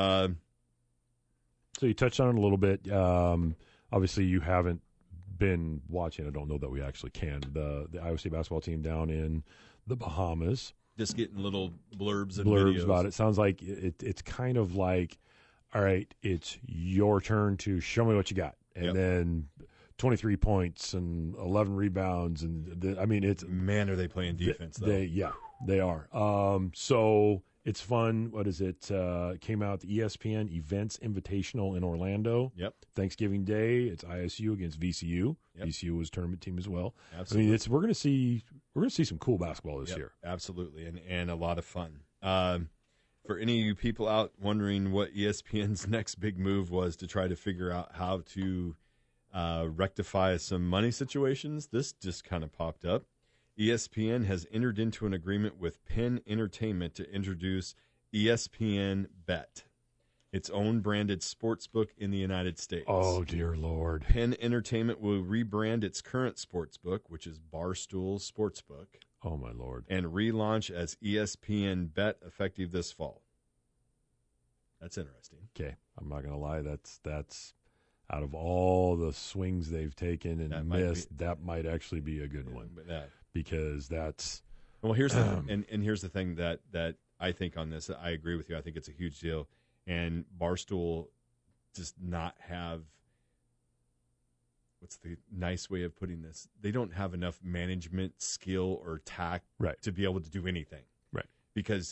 you touched on it a little bit. Obviously, you haven't been watching. I don't know that we actually can. The Iowa State basketball team down in the Bahamas. Just getting little blurbs videos about it. it. Sounds like it's kind of like, all right, it's your turn to show me what you got. And then 23 points and 11 rebounds. And it's. Man, are they playing defense, though? They are. So it's fun. What is it? Came out the ESPN Events Invitational in Orlando. Yep. Thanksgiving Day. It's ISU against VCU. Yep. VCU was tournament team as well. Absolutely. We're going to see some cool basketball this year. Absolutely, and a lot of fun. For any of you people out wondering what ESPN's next big move was to try to figure out how to rectify some money situations, this just kind of popped up. ESPN has entered into an agreement with Penn Entertainment to introduce ESPN Bet, its own branded sportsbook in the United States. Oh, dear Lord. Penn Entertainment will rebrand its current sportsbook, which is Barstool Sportsbook. Oh, my Lord. And relaunch as ESPN Bet effective this fall. That's interesting. Okay. I'm not going to lie. That's out of all the swings they've taken and missed, that might actually be a good one. Because that's here's the and here's the thing that I think on this. I agree with you. I think it's a huge deal, and Barstool does not have, what's the nice way of putting this? They don't have enough management skill or tact to be able to do anything. Right. Because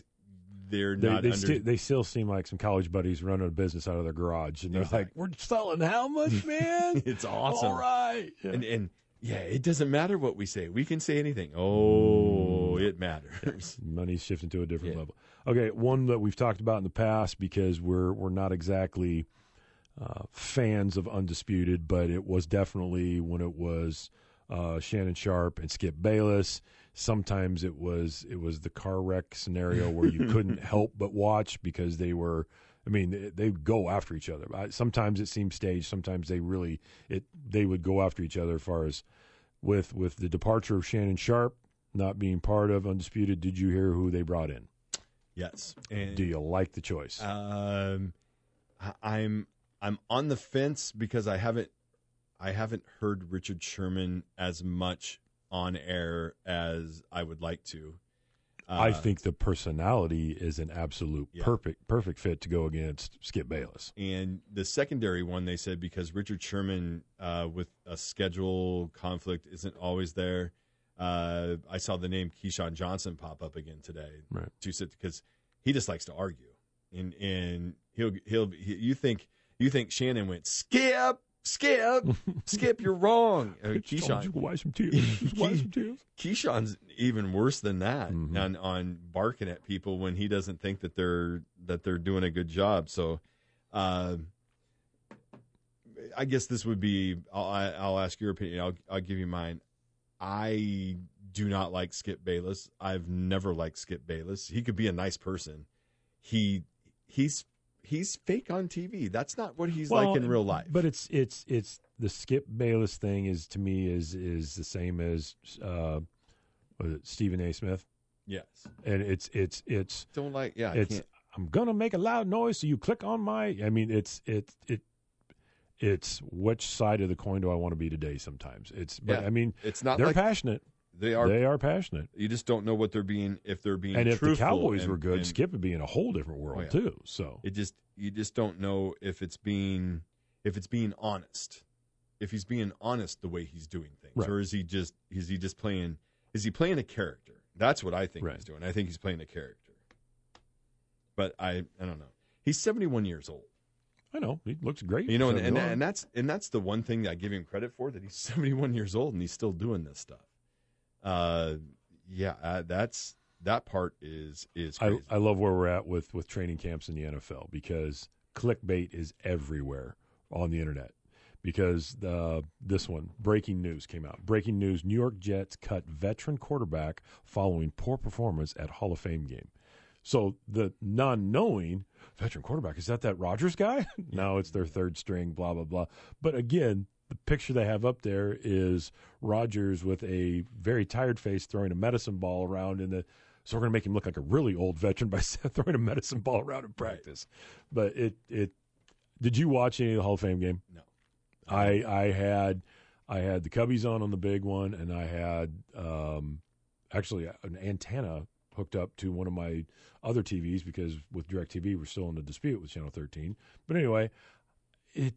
they still seem like some college buddies running a business out of their garage, and they're like, "We're selling how much, man? It's awesome, all right." Yeah. And it doesn't matter what we say. We can say anything. Oh, it matters. Money's shifting to a different level. Okay, one that we've talked about in the past because we're not exactly fans of Undisputed, but it was definitely when it was Shannon Sharp and Skip Bayless. Sometimes it was the car wreck scenario where you couldn't help but watch because they were. I mean, they go after each other. Sometimes it seemed staged. Sometimes they would go after each other. As far as with the departure of Shannon Sharp not being part of Undisputed, did you hear who they brought in? Yes. And do you like the choice? I'm on the fence because I haven't heard Richard Sherman as much on air as I would like to. I think the personality is an absolute perfect fit to go against Skip Bayless. And the secondary one, they said, because Richard Sherman, with a schedule conflict, isn't always there. I saw the name Keyshawn Johnson pop up again today, right? Because he just likes to argue, and you think Shannon went Skip, you're wrong. Keyshawn, wipe some tears. Keyshawn's even worse than that on barking at people when he doesn't think that they're doing a good job. So, I guess this would be. I'll ask your opinion. I'll give you mine. I do not like Skip Bayless. I've never liked Skip Bayless. He could be a nice person. He's fake on TV. That's not what he's like in real life. But it's the Skip Bayless thing is to me is the same as Stephen A. Smith. Yes, and it's don't like I'm gonna make a loud noise so you click on my. I mean it's which side of the coin do I want to be today? Sometimes I mean it's not. They're passionate. They are passionate. You just don't know what they're being if they're being. And if the Cowboys were good, Skip would be in a whole different world too. So you just don't know if it's being honest. If he's being honest the way he's doing things, or is he just playing? Is he playing a character? That's what I think he's doing. I think he's playing a character. But I don't know. He's 71 years old. I know he looks great. You know, and that's the one thing that I give him credit for, that he's 71 years old and he's still doing this stuff. That part is crazy. I love where we're at with training camps in the NFL because clickbait is everywhere on the internet. because this one, breaking news came out. Breaking news, New York Jets cut veteran quarterback following poor performance at Hall of Fame game. So the non-knowing veteran quarterback, is that Rodgers guy? No, it's their third string, blah, blah, blah. But again, the picture they have up there is Rodgers with a very tired face throwing a medicine ball around so we're going to make him look like a really old veteran by throwing a medicine ball around in practice. Right. But did you watch any of the Hall of Fame game? No. I had the Cubbies on the big one, and I had actually an antenna hooked up to one of my other TVs because with DirecTV we're still in a dispute with Channel 13. But anyway, there's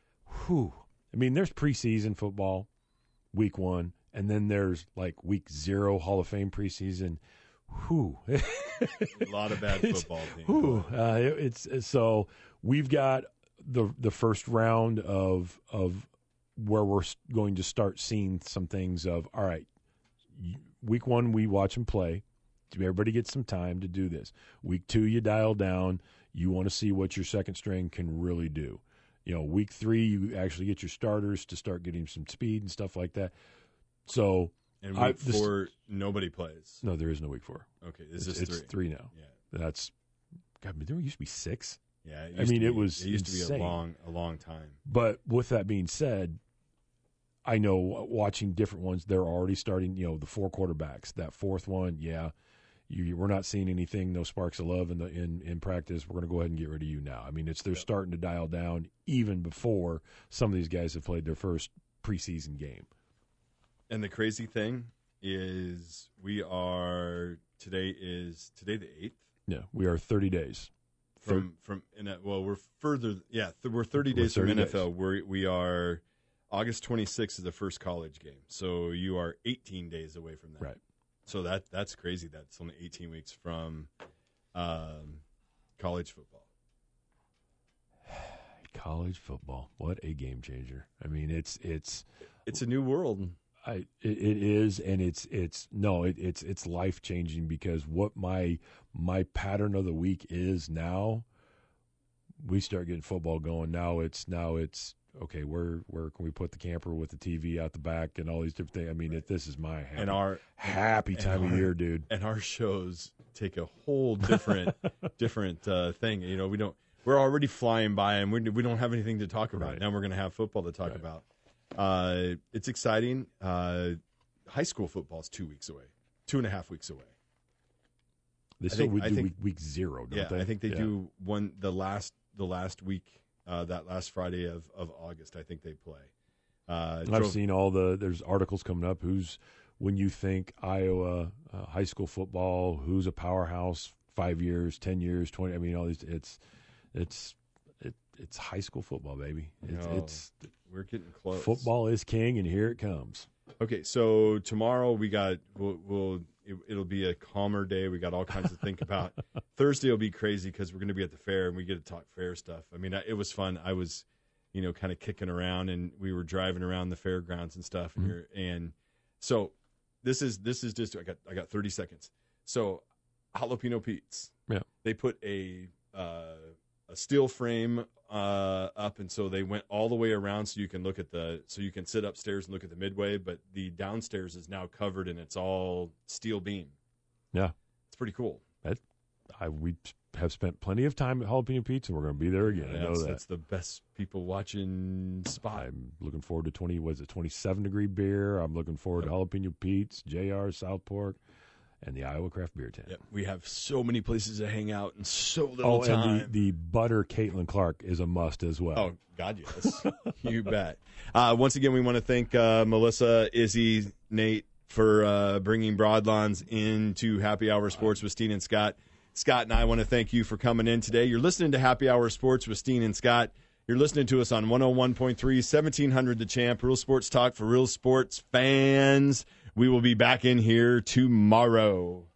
preseason football, week 1, and then there's like week 0 Hall of Fame preseason. A lot of bad football teams. So we've got the first round of where we're going to start seeing some things of, all right, week 1 we watch them play. Everybody gets some time to do this. Week 2 you dial down. You want to see what your second string can really do. Week 3 you actually get your starters to start getting some speed and stuff like that. So and week 4 nobody plays. No, there is no week 4. Okay, it's 3 now. Yeah, that's God. There used to be 6. Yeah, it used to be a long time. But with that being said, I know watching different ones, they're already starting. The 4 quarterbacks. That 4th one, we're not seeing anything. No sparks of love in practice. We're going to go ahead and get rid of you now. They're starting to dial down even before some of these guys have played their first preseason game. And the crazy thing is, today the 8th. Yeah, we are 30 days. We're further. Yeah, we're 30 days from NFL. We are August 26th is the first college game. So you are 18 days away from that. Right. So that's crazy. That's only 18 weeks from college football. College football, what a game changer! It's a new world. It is, and it's life changing because what my pattern of the week is now. We start getting football going now. It's okay. Where can we put the camper with the TV out the back and all these different things? Right. This is my happy time of year, dude. And our shows take a whole different thing. We're already flying by, and we don't have anything to talk about. Right. Now we're going to have football to talk about. It's exciting. High school football is 2 weeks away, 2.5 weeks away. They still do week 0, don't they? I think they do the last week, that last Friday of August. I think they play. I've seen there's articles coming up. When you think Iowa high school football, who's a powerhouse? 5 years, 10 years, 20. All these. It's high school football, baby. We're getting close. Football is king, and here it comes. Okay, so tomorrow it'll be a calmer day. We got all kinds to think about. Thursday will be crazy because we're going to be at the fair and we get to talk fair stuff. It was fun. I was, kind of kicking around and we were driving around the fairgrounds and stuff. Mm-hmm. And so this is just I got 30 seconds. So Jalapeno Pete's. Yeah, they put a steel frame up, and so they went all the way around so you can you can sit upstairs and look at the midway, but the downstairs is now covered and it's all steel beam. Yeah, it's pretty cool. We have spent plenty of time at Jalapeno Pete's, and we're going to be there again. I know that. That's the best people watching spot. I'm looking forward to 27-degree beer. I'm looking forward to Jalapeno Pete's, JR, South Fork, and the Iowa Craft Beer Tent. Yep. We have so many places to hang out and so little time. And the butter Caitlin Clark is a must as well. Oh, God, yes. You bet. Once again, we want to thank Melissa, Izzy, Nate for bringing Broadlawns into Happy Hour Sports with Steen and Scott. Scott and I want to thank you for coming in today. You're listening to Happy Hour Sports with Steen and Scott. You're listening to us on 101.3, 1700 The Champ, Real Sports Talk for real sports fans. We will be back in here tomorrow.